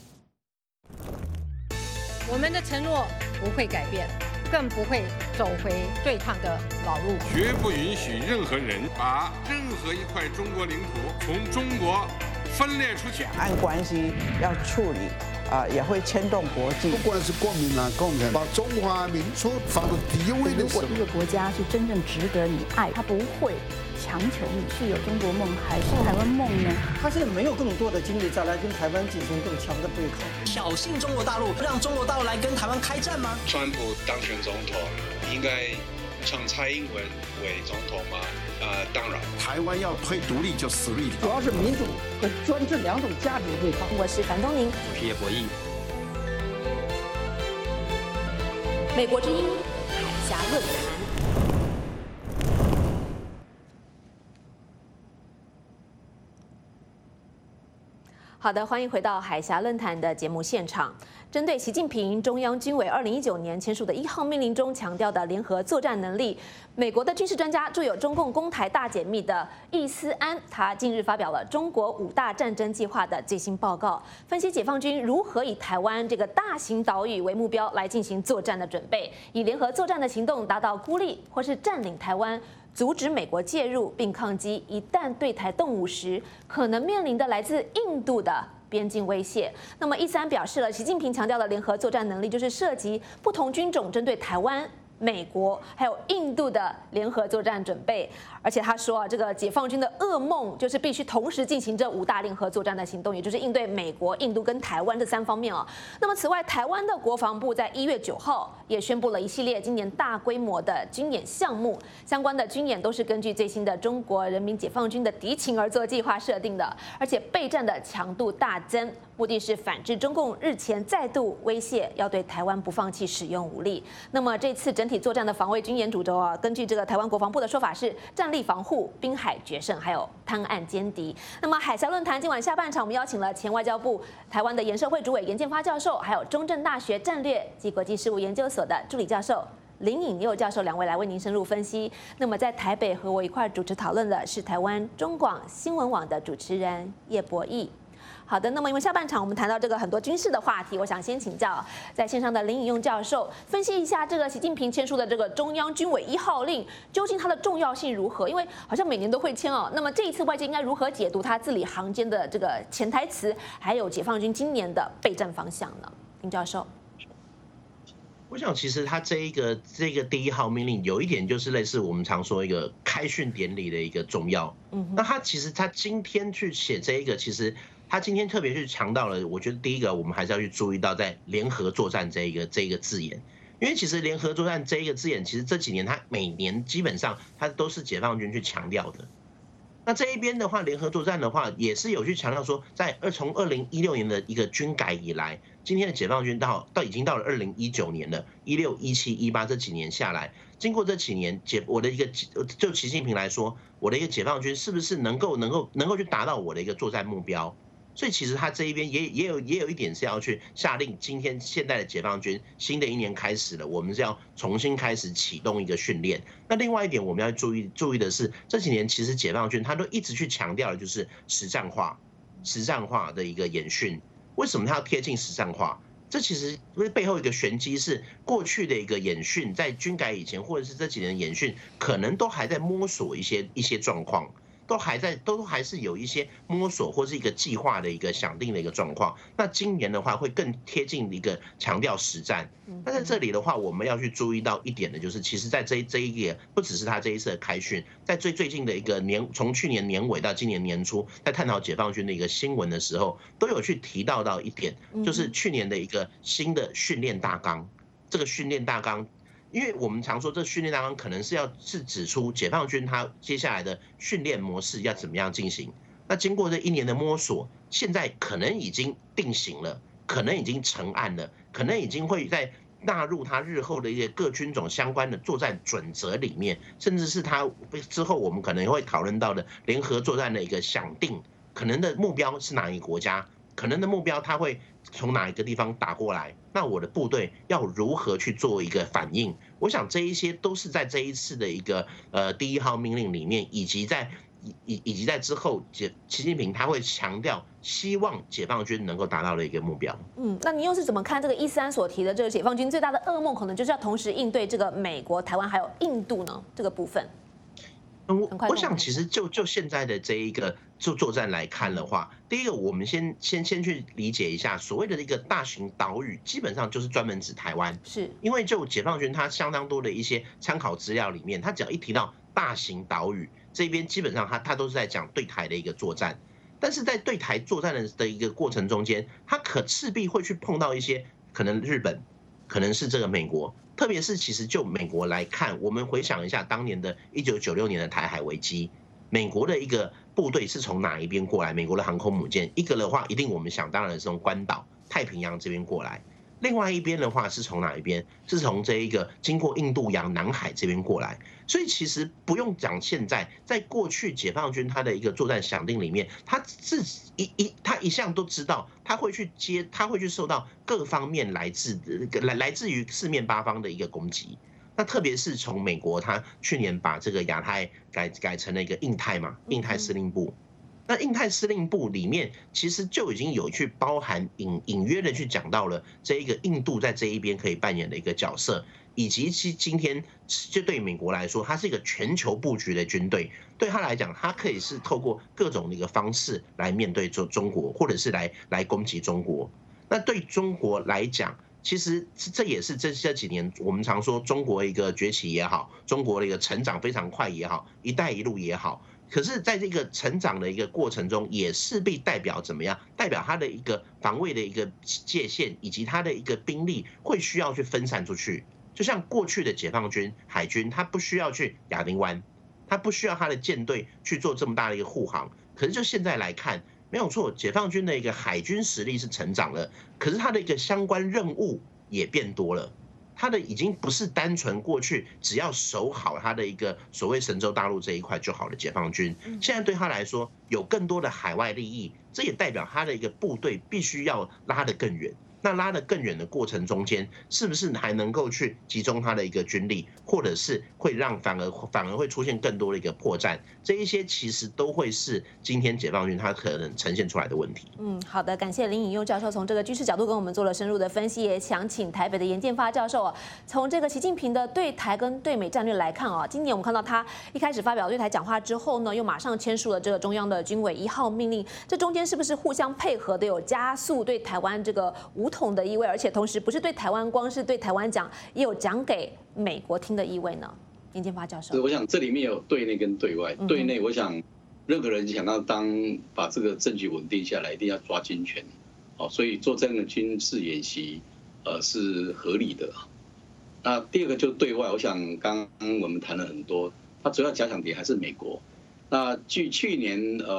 我们的承诺不会改变，更不会走回对抗的老路。 绝不允许任何人把任何一块中国领土从中国分裂出去。 两岸关系要处理也会牵动国际。 不管是国民党、共产党，把中华民族放到第一位的时候， 如果一个国家是真正值得你爱，他不会强求你是有中国梦还是台湾梦呢？ 他现在没有更多的精力再来跟台湾进行更强的对抗， 挑衅中国大陆，让中国大陆来跟台湾开战吗？ 川普当选总统，应该让蔡英文为总统吗？当然， 台湾要推独立就死路一条。 主要是民主和专制两种价值对抗。 我是樊东宁， 我是叶博弈。 美国之音海峡论坛。 好的，欢迎回到海峡论坛的节目现场。针对习近平中央军委2019年签署的1号命令中强调的联合作战能力，美国的军事专家著有《中共攻台大解密》的易思安，他近日发表了中国5大战争计划的最新报告，分析解放军如何以台湾这个大型岛屿为目标来进行作战的准备，以联合作战的行动达到孤立或是占领台湾，阻止美国介入，并抗击一旦对台动武时可能面临的来自印度的边境威胁。那么，易思安表示了，习近平强调的联合作战能力，就是涉及不同军种针对台湾、美国还有印度的联合作战准备。而且他说啊，这个解放军的噩梦就是必须同时进行这5大联合作战的行动，也就是应对美国、印度跟台湾这3方面哦。那么此外，台湾的国防部在1月9号也宣布了一系列今年大规模的军演项目，相关的军演都是根据最新的中国人民解放军的敌情而作计划设定的，而且备战的强度大增，目的是反制中共日前再度威胁要对台湾不放弃使用武力。那么这次整体作战的防卫军演主轴啊，根据这个台湾国防部的说法是战力防护、滨海决胜，还有滩岸歼敌。那么海峡论坛今晚下半场，我们邀请了前外交部台湾的研社会主委严建发教授，还有中正大学战略及国际事务研究所的助理教授林颖佑教授2位来为您深入分析。那么在台北和我一块主持讨论的是台湾中广新闻网的主持人叶博弈。好的，那么因为下半场我们谈到这个很多军事的话题，我想先请教在线上的林颖佑教授分析一下这个习近平签署的这个中央军委1号令，究竟它的重要性如何？因为好像每年都会签哦。那么这一次外界应该如何解读它字里行间的这个潜台词，还有解放军今年的备战方向呢？林教授。 我想，其实他这个第1号命令有一点就是类似我们常说一个开训典礼的一个重要。那他其实他今天去写这一个，其实他今天特别去强调了，我觉得第一个我们还是要去注意到在联合作战这一个字眼，因为其实联合作战这一个字眼，其实这几年他每年基本上他都是解放军去强调的。那这一边的话，联合作战的话，也是有去强调说，从2016年的一个军改以来，今天的解放军已经到了2019年了，16、17、18这几年下来，经过这几年就习近平来说，我的一个解放军是不是能够去达到我的一个作战目标？所以其实他这一边也有一点是要去下令，现在的解放军新的一年开始了，我们是要重新开始启动一个训练。那另外一点我们要注意的是，这几年其实解放军他都一直去强调的就是实战化的一个演训。为什么他要贴近实战化？这其实背后一个玄机是，过去的一个演训在军改以前，或者是这几年的演训，可能都还在摸索一些状况。都还是有一些摸索或是一个计划的一个想定的一个状况。那今年的话会更贴近一个强调实战。那在这里的话，我们要去注意到一点的就是，其实在这一点不只是他这一次的开训，在最近的一个从去年年尾到今年年初，在探讨解放军的一个新闻的时候，都有去提到一点，就是去年的一个新的训练大纲。这个训练大纲，因为我们常说这训练大纲可能是指出解放军他接下来的训练模式要怎么样进行。那经过这1年的摸索，现在可能已经定型了，可能已经成案了，可能已经会在纳入他日后的一些各军种相关的作战准则里面，甚至是他之后我们可能会讨论到的联合作战的一个想定，可能的目标是哪一个国家，可能的目标他会从哪一个地方打过来，那我的部队要如何去做一个反应？我想这一些都是在这一次的一个第1号命令里面，以及在之后，习近平他会强调，希望解放军能够达到的一个目标。 那你又是怎么看这个易思安所提的这个解放军最大的噩梦，可能就是要同时应对这个美国、台湾还有印度呢？这个部分？ 我想其实就现在的这一个作战来看的话，第一个我们先去理解一下，所谓的一个大型岛屿，基本上就是专门指台湾， 是因为就解放军它相当多的一些参考资料里面，它只要一提到大型岛屿这边，基本上它都是在讲对台的一个作战。但是在对台作战的一个过程中间，它势必会去碰到一些可能日本，可能是这个美国。特别是其实就美国来看，我们回想一下当年的1996年的台海危机，美国的一个部队是从哪一边过来？美国的航空母舰，一个的话一定我们想当然是从关岛、太平洋这边过来。 另外一边的话是从哪一边？是从这一个经过印度洋、南海这边过来。所以其实不用讲，现在在过去解放军他的一个作战想定里面，他他一向都知道，他会去受到各方面来自于四面八方的一个攻击。那特别是从美国，他去年把这个亚太改成了一个印太嘛，印太司令部。那印太司令部里面其实就已经有去包含隐约的去讲到了这一个印度在这一边可以扮演的一个角色，以及今天就对美国来说，它是一个全球布局的军队，对他来讲，它可以是透过各种的一个方式来面对中国，或者是来攻击中国。那对中国来讲，其实这也是这几年我们常说中国一个崛起也好，中国的一个成长非常快也好，一带一路也好。可是，在这个成长的一个过程中，也势必代表怎么样？代表它的一个防卫的一个界限，以及它的一个兵力会需要去分散出去。就像过去的解放军海军，它不需要去亚丁湾，它不需要它的舰队去做这么大的一个护航。可是就现在来看，没有错，解放军的一个海军实力是成长了，可是它的一个相关任务也变多了。它的已经不是单纯过去只要守好它的一个所谓神州大陆这一块就好的解放军，现在对他来说有更多的海外利益，这也代表他的一个部队必须要拉得更远。那拉得更远的过程中间，是不是还能够去集中他的一个军力，或者是会让反而会出现更多的一个破绽？这一些其实都会是今天解放军它可能呈现出来的问题。 好的，感谢林颖佑教授从这个军事角度跟我们做了深入的分析，也想请台北的严建发教授从这个习近平的对台跟对美战略来看今年我们看到他一开始发表对台讲话之后呢，又马上签署了这个中央的军委1号命令，这中间是不是互相配合的，有加速对台湾这个武统的意味，而且同时不是对台湾光是对台湾讲，也有讲给美国听的意味呢？严建发教授， 我想这里面有对内跟对外。对内，我想任何人想要把这个政局稳定下来，一定要抓军权，所以做这样的军事演习，是合理的。那第二个就是对外，我想刚刚我们谈了很多，它主要假想敌还是美国。那据去年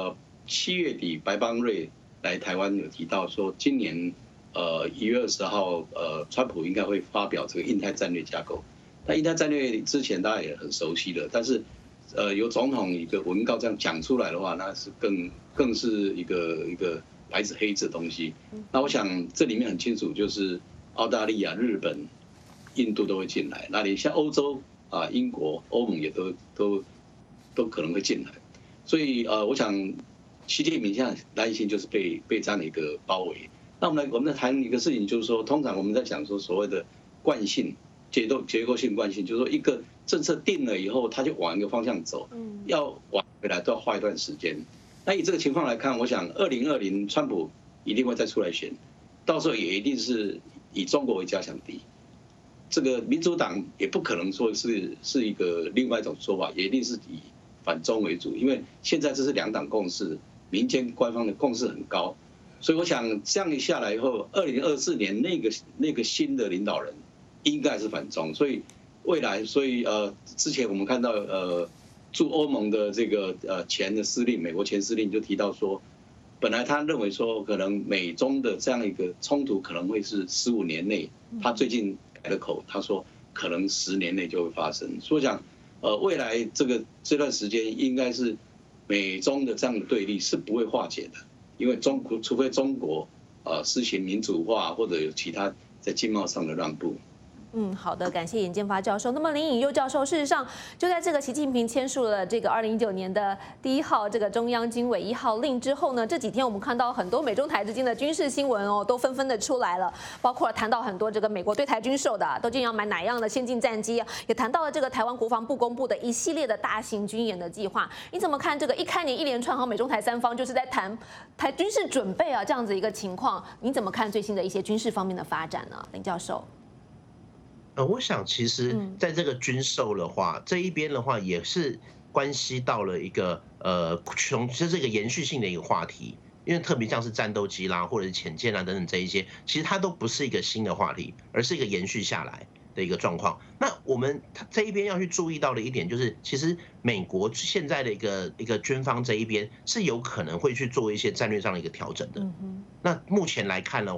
7月底白邦瑞来台湾有提到说，今年1月20号川普应该会发表这个印太战略架构。那印太战略之前大家也很熟悉了，但是由总统一个文告这样讲出来的话，那是更是一个白纸黑字的东西。那我想这里面很清楚，就是澳大利亚、日本、印度都会进来，那连像欧洲英国、欧盟也都可能会进来。所以我想习近平现在担心就是被这样的一个包围。那我们来谈一个事情，就是说，通常我们在讲说所谓的惯性。结构性惯性，就是说一个政策定了以后，它就往一个方向走，要往回来都要花一段时间。那以这个情况来看，我想2020川普一定会再出来选，到时候也一定是以中国为假想敌。这个民主党也不可能说是一个另外一种说法，也一定是以反中为主，因为现在这是两党共识，民间官方的共识很高，所以我想这样一下来以后，2024年那个新的领导人。应该是反中，所以未来，之前我们看到驻欧盟的这个前的司令，美国前司令就提到说，本来他认为说可能美中的这样一个冲突可能会是15年内，他最近改了口，他说可能10年内就会发生。所以讲未来这段时间应该是美中的这样的对立是不会化解的，因为除非中国实行民主化或者有其他在经贸上的让步。 好的，感谢严建发教授。那么林颖佑教授，事实上就在这个习近平签署了这个2019年的第1号这个中央军委1号令之后呢，这几天我们看到很多美中台之间的军事新闻都纷纷的出来了，包括谈到很多这个美国对台军售的，究竟要买哪样的先进战机，也谈到了这个台湾国防部公布的一系列的大型军演的计划。你怎么看这个一开年一连串美中台3方就是在谈台军事准备这样子一个情况？你怎么看最新的一些军事方面的发展呢，林教授？ 我想其实在这个军售的话，这一边的话也是关系到了一个就是一个延续性的一个话题，因为特别像是战斗机啦，或者是潜舰啦等等这一些，其实它都不是一个新的话题，而是一个延续下来的一个状况。那我们这一边要去注意到的一点就是，其实美国现在的一个军方这一边是有可能会去做一些战略上的一个调整的。那目前来看的话，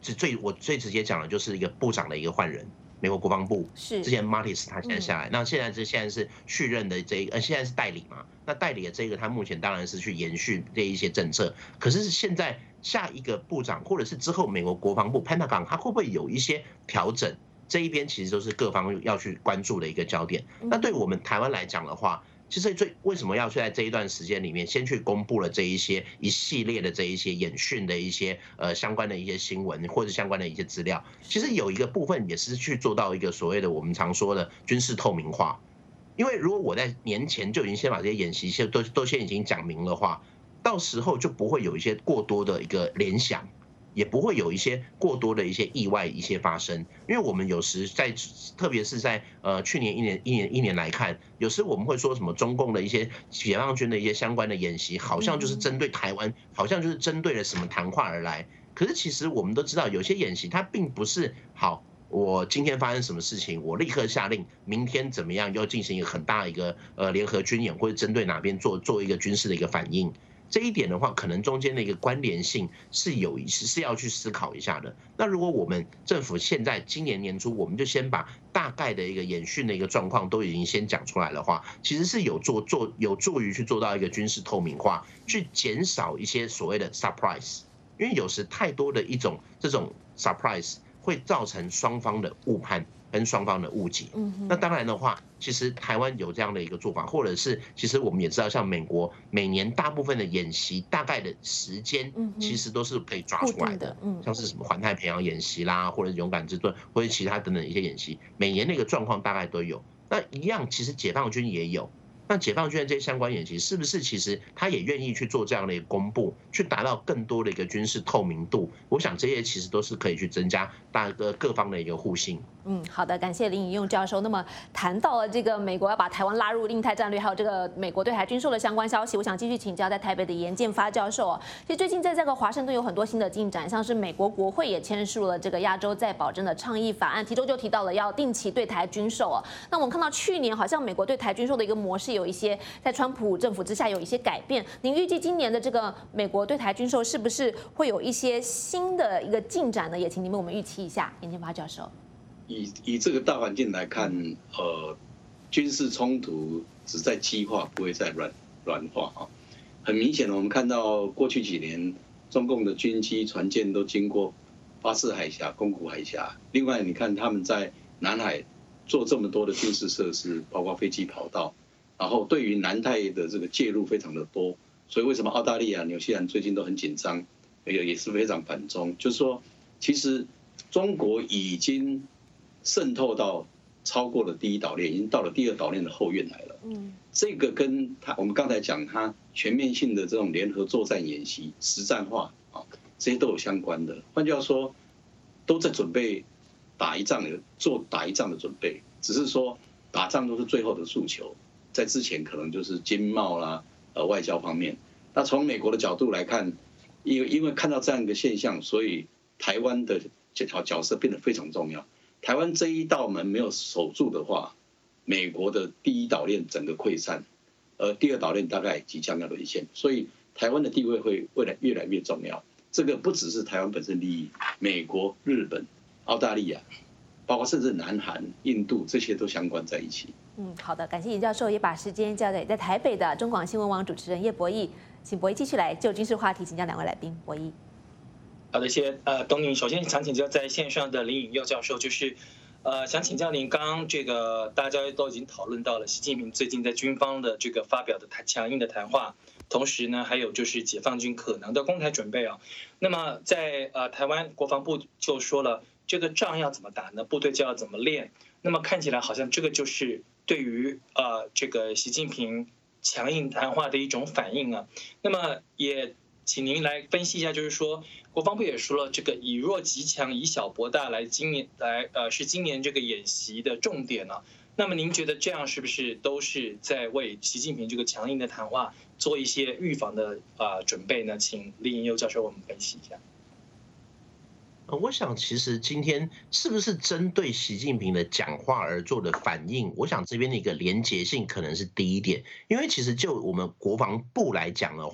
我最直接讲的就是一个部长的一个换人。美国国防部之前 Mattis 他现在下来，那现在是续任的现在是代理嘛？那代理的这个他目前当然是去延续这一些政策，可是现在下一个部长或者是之后美国国防部 Pentagon 他会不会有一些调整？这一边其实都是各方要去关注的一个焦点。那对我们台湾来讲的话，其实为什么要在这一段时间里面先去公布了这一系列的这一些演训的一些相关的一些新闻或者相关的一些资料？其实有一个部分也是去做到一个所谓的我们常说的军事透明化。因为如果我在年前就已经先把这些演习都先已经讲明的话，到时候就不会有一些过多的一个联想。也不会有一些过多的一些意外一些发生，因为我们有时特别是在去年一年来看，有时我们会说什么中共的一些解放军的一些相关的演习，好像就是针对台湾，好像就是针对了什么谈话而来。可是其实我们都知道，有些演习它并不是好，我今天发生什么事情，我立刻下令，明天怎么样要进行一个很大的一个联合军演，或者针对哪边做一个军事的一个反应。这一点的话，可能中间的一个关联性是要去思考一下的。那如果我们政府现在今年年初，我们就先把大概的一个演训的一个状况都已经先讲出来的话，其实是有助于去做到一个军事透明化，去减少一些所谓的 surprise， 因为有时太多的这种 surprise 会造成双方的误判跟双方的误解。那当然的话，其实台湾有这样的一个做法，或者是其实我们也知道，像美国每年大部分的演习大概的时间，其实都是可以抓出来的，像是什么环太平洋演习啦，或者勇敢之盾，或者其他等等一些演习，每年那个状况大概都有。那一样，其实解放军也有。那解放军的这些相关演习，是不是其实他也愿意去做这样的一个公布，去达到更多的一个军事透明度？我想这些其实都是可以去增加各方的一个互信。 好的，感谢林颖用教授。那么谈到了这个美国要把台湾拉入印太战略，还有这个美国对台军售的相关消息，我想继续请教在台北的严建发教授。其实最近在这个华盛顿有很多新的进展，像是美国国会也签署了这个亚洲再保证的倡议法案，其中就提到了要定期对台军售。那我们看到去年好像美国对台军售的一个模式有一些在川普政府之下有一些改变。您预计今年的这个美国对台军售是不是会有一些新的一个进展呢？也请您为我们预期一下，严建发教授。 以这个大环境来看，军事冲突只在激化，不会再软化啊。很明显的，我们看到过去几年，中共的军机、船舰都经过巴士海峡、宫古海峡。另外，你看他们在南海做这么多的军事设施，包括飞机跑道，然后对于南太的这个介入非常的多。所以为什么澳大利亚、纽西兰最近都很紧张，也是非常反中？就是说，其实中国已经渗透到超过了第一岛链，已经到了第二岛链的后院来了。这个跟我们刚才讲它全面性的这种联合作战演习、实战化啊，这些都有相关的。换句话说，都在准备打一仗的准备，只是说打仗都是最后的诉求，在之前可能就是经贸啦、外交方面。那从美国的角度来看，因为看到这样一个现象，所以台湾的这条角色变得非常重要。台湾这一道门没有守住的话，美国的第一岛链整个溃散，第二岛链大概即将要沦陷，所以台湾的地位会越来越重要。这个不只是台湾本身利益，美国、日本、澳大利亚，包括甚至南韩、印度，这些都相关在一起。 好的，感谢严教授，也把时间交给在台北的中广新闻网主持人叶博弈，请博弈继续来就军事话题请教两位来宾。博弈。 好的，谢谢东宁。首先想请教在线上的林颖佑教授，就是想请教您，刚刚这个大家都已经讨论到了习近平最近在军方的这个发表的强硬的谈话，同时呢，还有就是解放军可能的攻台准备啊。那么在台湾国防部就说了，这个仗要怎么打呢？部队就要怎么练。那么看起来好像这个就是对于这个习近平强硬谈话的一种反应啊。那么也请您来分析一下，就是说国防部也说了，这个以弱击强，以小博大是今年这个演习的重点呢。那么您觉得这样是不是都是在为习近平这个强硬的谈话做一些预防的准备呢？请林颖佑教授为我们分析一下。 我想其实今天是不是针对习近平的讲话而做的反应，我想这边的一个连结性可能是第一点，因为其实就我们国防部来讲的话，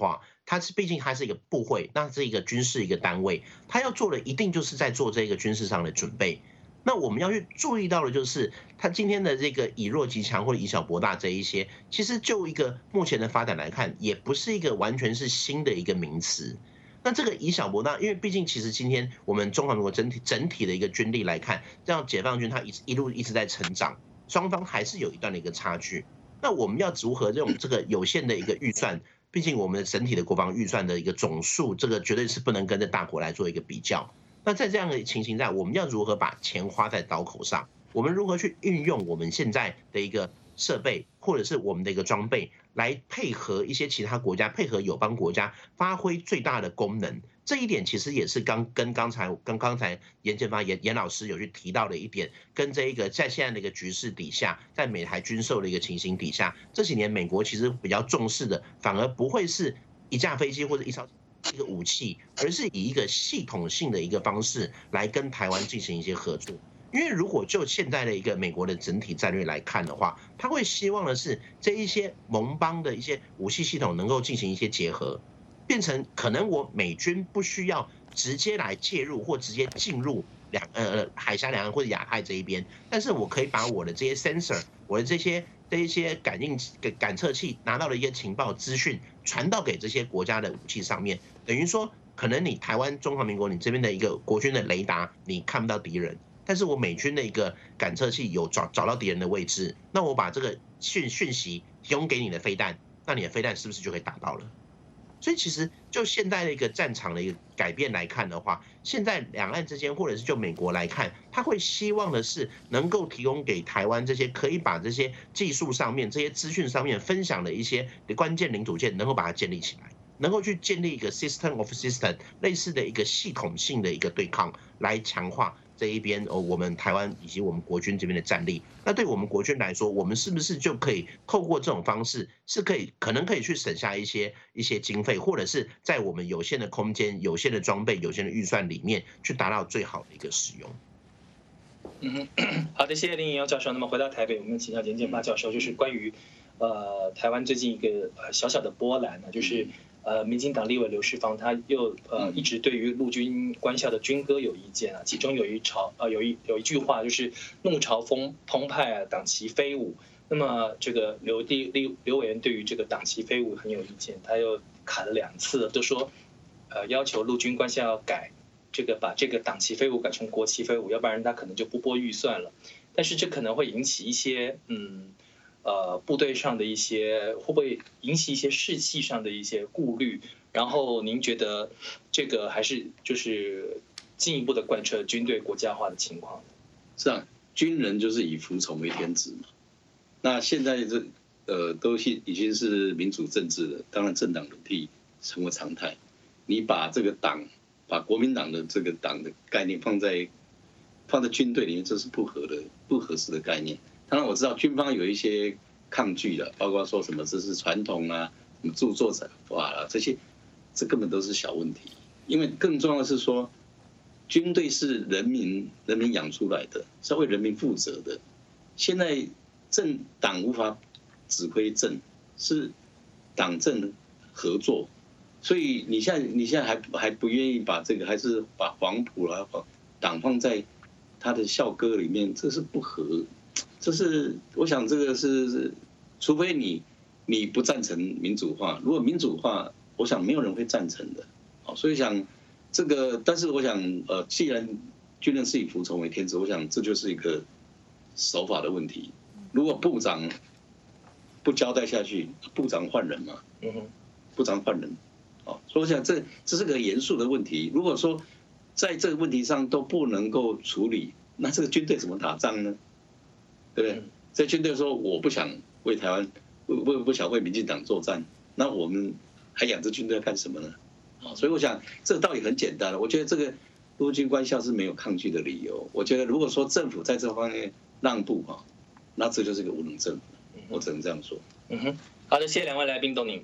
毕竟它是一个部会，那是一个军事一个单位，它要做的一定就是在做这个军事上的准备。那我们要去注意到的就是，它今天的这个以弱击强或者以小博大这一些，其实就一个目前的发展来看，也不是一个完全是新的一个名词。那这个以小博大，因为毕竟其实今天我们中华民国整体的一个军力来看，这样解放军它一路一直在成长，双方还是有一段的一个差距。那我们要如何用这个有限的一个预算？毕竟我们整体的国防预算的一个总数，这个绝对是不能跟着大国来做一个比较。那在这样的情形下，我们要如何把钱花在刀口上？我们如何去运用我们现在的一个设备，或者是我们的一个装备，来配合一些其他国家，配合友邦国家，发挥最大的功能？这一点其实也是刚才严建发严老师有去提到的一点，跟这一个在现在的一个局势底下，在美台军售的一个情形底下，这几年美国其实比较重视的，反而不会是一架飞机或者一个武器，而是以一个系统性的一个方式来跟台湾进行一些合作。因为如果就现在的一个美国的整体战略来看的话，他会希望的是这一些盟邦的一些武器系统能够进行一些结合，变成可能我美军不需要直接来介入或直接进入海峡两岸或者亚太这一边，但是我可以把我的这些 sensor， 我的这一些感测器拿到的一些情报资讯传到给这些国家的武器上面，等于说可能你台湾中华民国你这边的一个国军的雷达你看不到敌人，但是我美军的一个感测器有找到敌人的位置，那我把这个讯息提供给你的飞弹，那你的飞弹是不是就可以打到了？所以其实就现在的一个战场的一个改变来看的话，现在两岸之间或者是就美国来看，他会希望的是能够提供给台湾这些可以把这些技术上面、这些资讯上面分享的一些关键零组件，能够把它建立起来，能够去建立一个 system of system 类似的一个系统性的一个对抗，来强化这一边我们台湾以及我们国军这边的战力。那对我们国军来说，我们是不是就可以透过这种方式，是可能可以去省下一些经费，或者是在我们有限的空间、有限的装备、有限的预算里面，去达到最好的一个使用。 好的，谢谢林颖瑶教授。那么回到台北，我们请教严建发教授，就是关于台湾最近一个小小的波澜呢，就是民进党立委刘世芳他又一直对于陆军官校的军歌有意见啊，其中有一句话就是怒潮澎湃啊，党旗飞舞。那么这个刘委员对于这个党旗飞舞很有意见，他又砍了2次，都说要求陆军官校要改把这个党旗飞舞改成国旗飞舞，要不然他可能就不拨预算了。但是这可能会引起一些部队上的一些会不会引起一些士气上的一些顾虑？然后您觉得这个还是就是进一步的贯彻军队国家化的情况？ 是啊，军人就是以服从为天职嘛。那现在都已经是民主政治了，当然政党轮替成为常态。你把这个把国民党的这个党的概念放在军队里面，这是不合适的概念。当然我知道军方有一些抗拒的，包括说什么这是传统啊，什么著作者法啊，这根本都是小问题。因为更重要的是说，军队是人民养出来的，是要为人民负责的。现在党无法指挥政，是党政合作，所以你现在还不愿意把这个，还是把黄埔啦党放在他的校歌里面，这是不合。这是我想这个是，除非你不赞成民主化，如果民主化，我想没有人会赞成的。所以想这个，但是我想既然军人是以服从为天职，我想这就是一个手法的问题。如果部长不交代下去，部长换人嘛，部长换人，所以我想这是个严肃的问题。如果说在这个问题上都不能够处理，那这个军队怎么打仗呢？对不对？在军队说我不想为台湾，不想为民进党作战，那我们还养着军队要干什么呢？所以我想这个道理很简单了。我觉得这个陆军官校是没有抗拒的理由。我觉得如果说政府在这方面让步那这就是个无能政府。我只能这样说。 好的，谢谢2位来宾，董宁。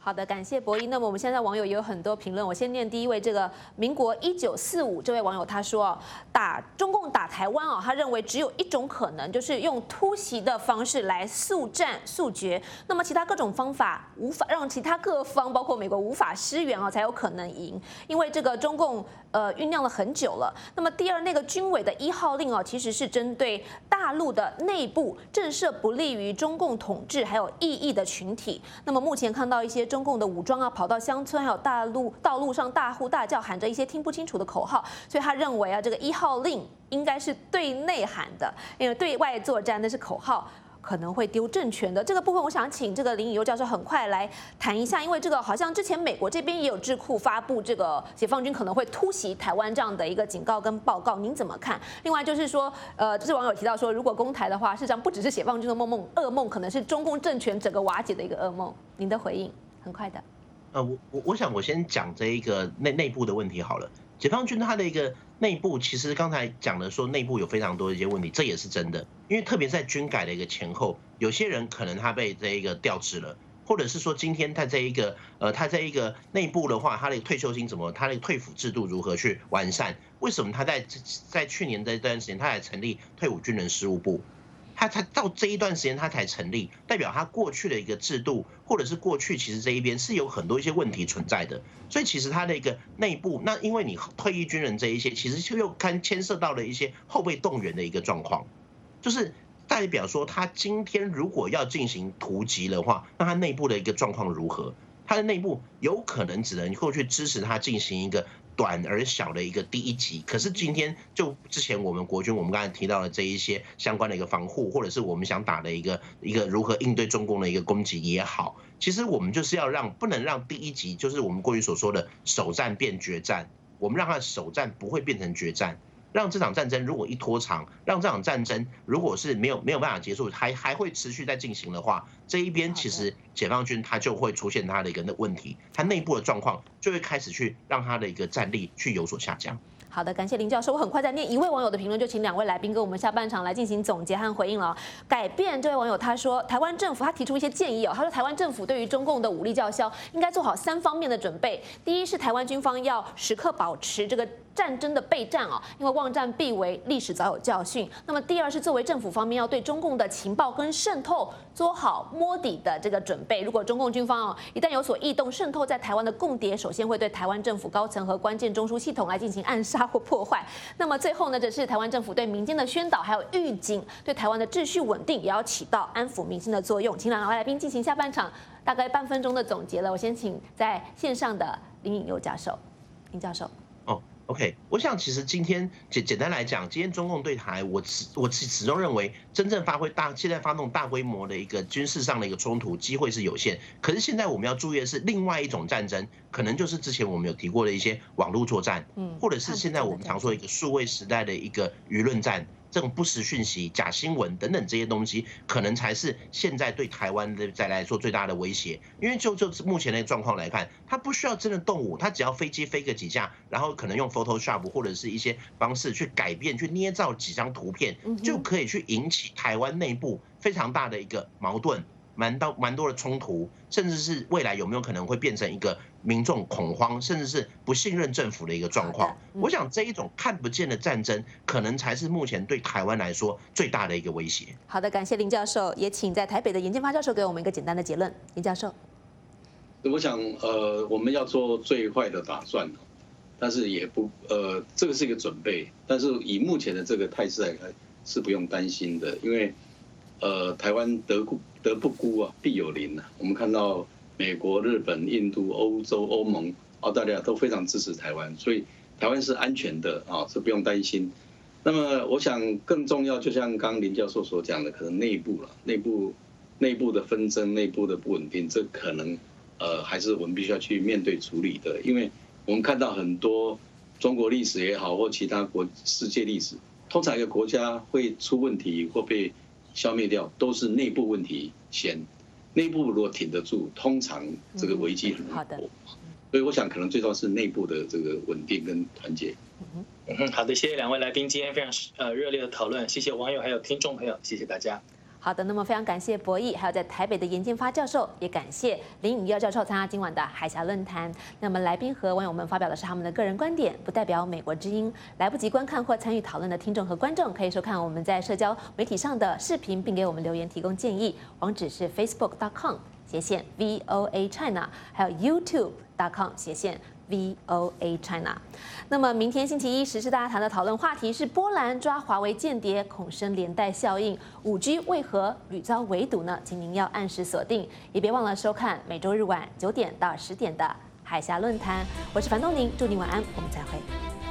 好的，感谢博弈。那么我们现在网友也有很多评论，我先念第一位，这个民国1945这位网友他说，中共打台湾哦，他认为只有一种可能，就是用突袭的方式来速战速决。那么其他各种方法无法让其他各方，包括美国无法支援哦，才有可能赢。因为这个中共酝酿了很久了。那么第二，那个军委的1号令哦，其实是针对大陆的内部震慑不利于中共统治还有异议的群体。那么目前看到一些中共的武装啊，跑到乡村还有道路上大呼大叫，喊着一些听不清楚的口号，所以他认为啊，这个1号令应该是对内喊的，因为对外作战那是口号，可能会丢政权的。这个部分，我想请这个林以悠教授很快来谈一下，因为这个好像之前美国这边也有智库发布这个解放军可能会突袭台湾这样的一个警告跟报告，您怎么看？另外就是说，这网友提到说，如果攻台的话，事实上不只是解放军的噩梦，可能是中共政权整个瓦解的一个噩梦。您的回应？很快的。 我想我先讲这一个内部的问题好了。解放军它的一个内部，其实刚才讲的说内部有非常多的一些问题，这也是真的。因为特别在军改的一个前后，有些人可能他被这一个调职了，或者是说今天他在一个内部的话，他的退休金怎么，他的退抚制度如何去完善？为什么他在去年这段时间他才成立退伍军人事务部？他到这一段时间他才成立，代表他过去的一个制度，或者是过去其实这一边是有很多一些问题存在的，所以其实他的一个内部，那因为你退役军人这一些，其实就又牵涉到了一些后备动员的一个状况，就是代表说他今天如果要进行突击的话，那他内部的一个状况如何？他的内部有可能只能够去支持他进行一个短而小的一个第一级，可是今天就之前我们国军我们刚才提到的这一些相关的一个防护，或者是我们想打的一个如何应对中共的一个攻击也好，其实我们就是要不能让第一级就是我们过去所说的首战变决战，我们让它的首战不会变成决战。让这场战争如果一拖长，让这场战争如果是没有办法结束，还会持续在进行的话，这一边其实解放军它就会出现它的一个问题，它内部的状况就会开始去让它的一个战力去有所下降。 好的，感谢林教授。我很快再念一位网友的评论，就请2位来宾跟我们下半场来进行总结和回应了。改变这位网友他说，台湾政府他提出一些建议哦，他说台湾政府对于中共的武力叫嚣，应该做好3方面的准备。第一是台湾军方要时刻保持这个战争的备战哦，因为忘战必为，历史早有教训。那么第二是作为政府方面要对中共的情报跟渗透做好摸底的这个准备。如果中共军方一旦有所异动，渗透在台湾的共谍，首先会对台湾政府高层和关键中枢系统来进行暗杀或破坏。那么最后呢，这是台湾政府对民间的宣导还有预警，对台湾的秩序稳定也要起到安抚民心的作用。请2位来宾进行下半场大概半分钟的总结了。我先请在线上的林颖佑教授，林教授。 OK， 我想其实今天简单来讲，今天中共对台，我始终认为真正现在发动大规模的一个军事上的一个冲突机会是有限。可是现在我们要注意的是，另外一种战争，可能就是之前我们有提过的一些网络作战，或者是现在我们常说一个数位时代的一个舆论战。这种不实讯息、假新闻等等这些东西，可能才是现在对台湾的再来说最大的威胁。因为就目前的状况来看，它不需要真的动武，它只要飞机飞个几架，然后可能用 Photoshop 或者是一些方式去改变、去捏造几张图片，就可以去引起台湾内部非常大的一个矛盾。蛮多的冲突，甚至是未来有没有可能会变成一个民众恐慌，甚至是不信任政府的一个状况。我想这一种看不见的战争，可能才是目前对台湾来说最大的一个威胁。 好的，感谢林教授，也请在台北的严建发教授给我们一个简单的结论。林教授， 我想我们要做最坏的打算，但是也不这个是一个准备，但是以目前的这个态势来看是不用担心的，因为台湾德不孤啊，必有邻啊。我们看到美国、日本、印度、欧洲、欧盟、澳大利亚都非常支持台湾，所以台湾是安全的啊，是不用担心。那么我想更重要，就像刚刚林教授所讲的，可能内部的纷争、内部的不稳定，这可能还是我们必须要去面对处理的，因为我们看到很多中国历史也好，或其他世界历史，通常一个国家会出问题或被消灭掉，都是内部问题先。内部如果挺得住，通常这个危机很难过。所以我想，可能最重要是内部的这个稳定跟团结。 好的，谢谢2位来宾今天非常热烈的讨论，谢谢网友还有听众朋友，谢谢大家。 好的，那么非常感谢博弈，还有在台北的严建发教授，也感谢林颖耀教授参加今晚的海峡论坛。那么来宾和网友们发表的是他们的个人观点，不代表美国之音。来不及观看或参与讨论的听众和观众，可以收看我们在社交媒体上的视频，并给我们留言提供建议。网址是 facebook.com/VOA China， 还有 YouTube.com/VOA China。那么明天星期一，时事大家谈的讨论话题是波兰抓华为间谍，恐生连带效应，5G 为何屡遭围堵呢？请您要按时锁定，也别忘了收看每周日晚9点到10点的海峡论坛。我是樊东宁，祝您晚安，我们再会。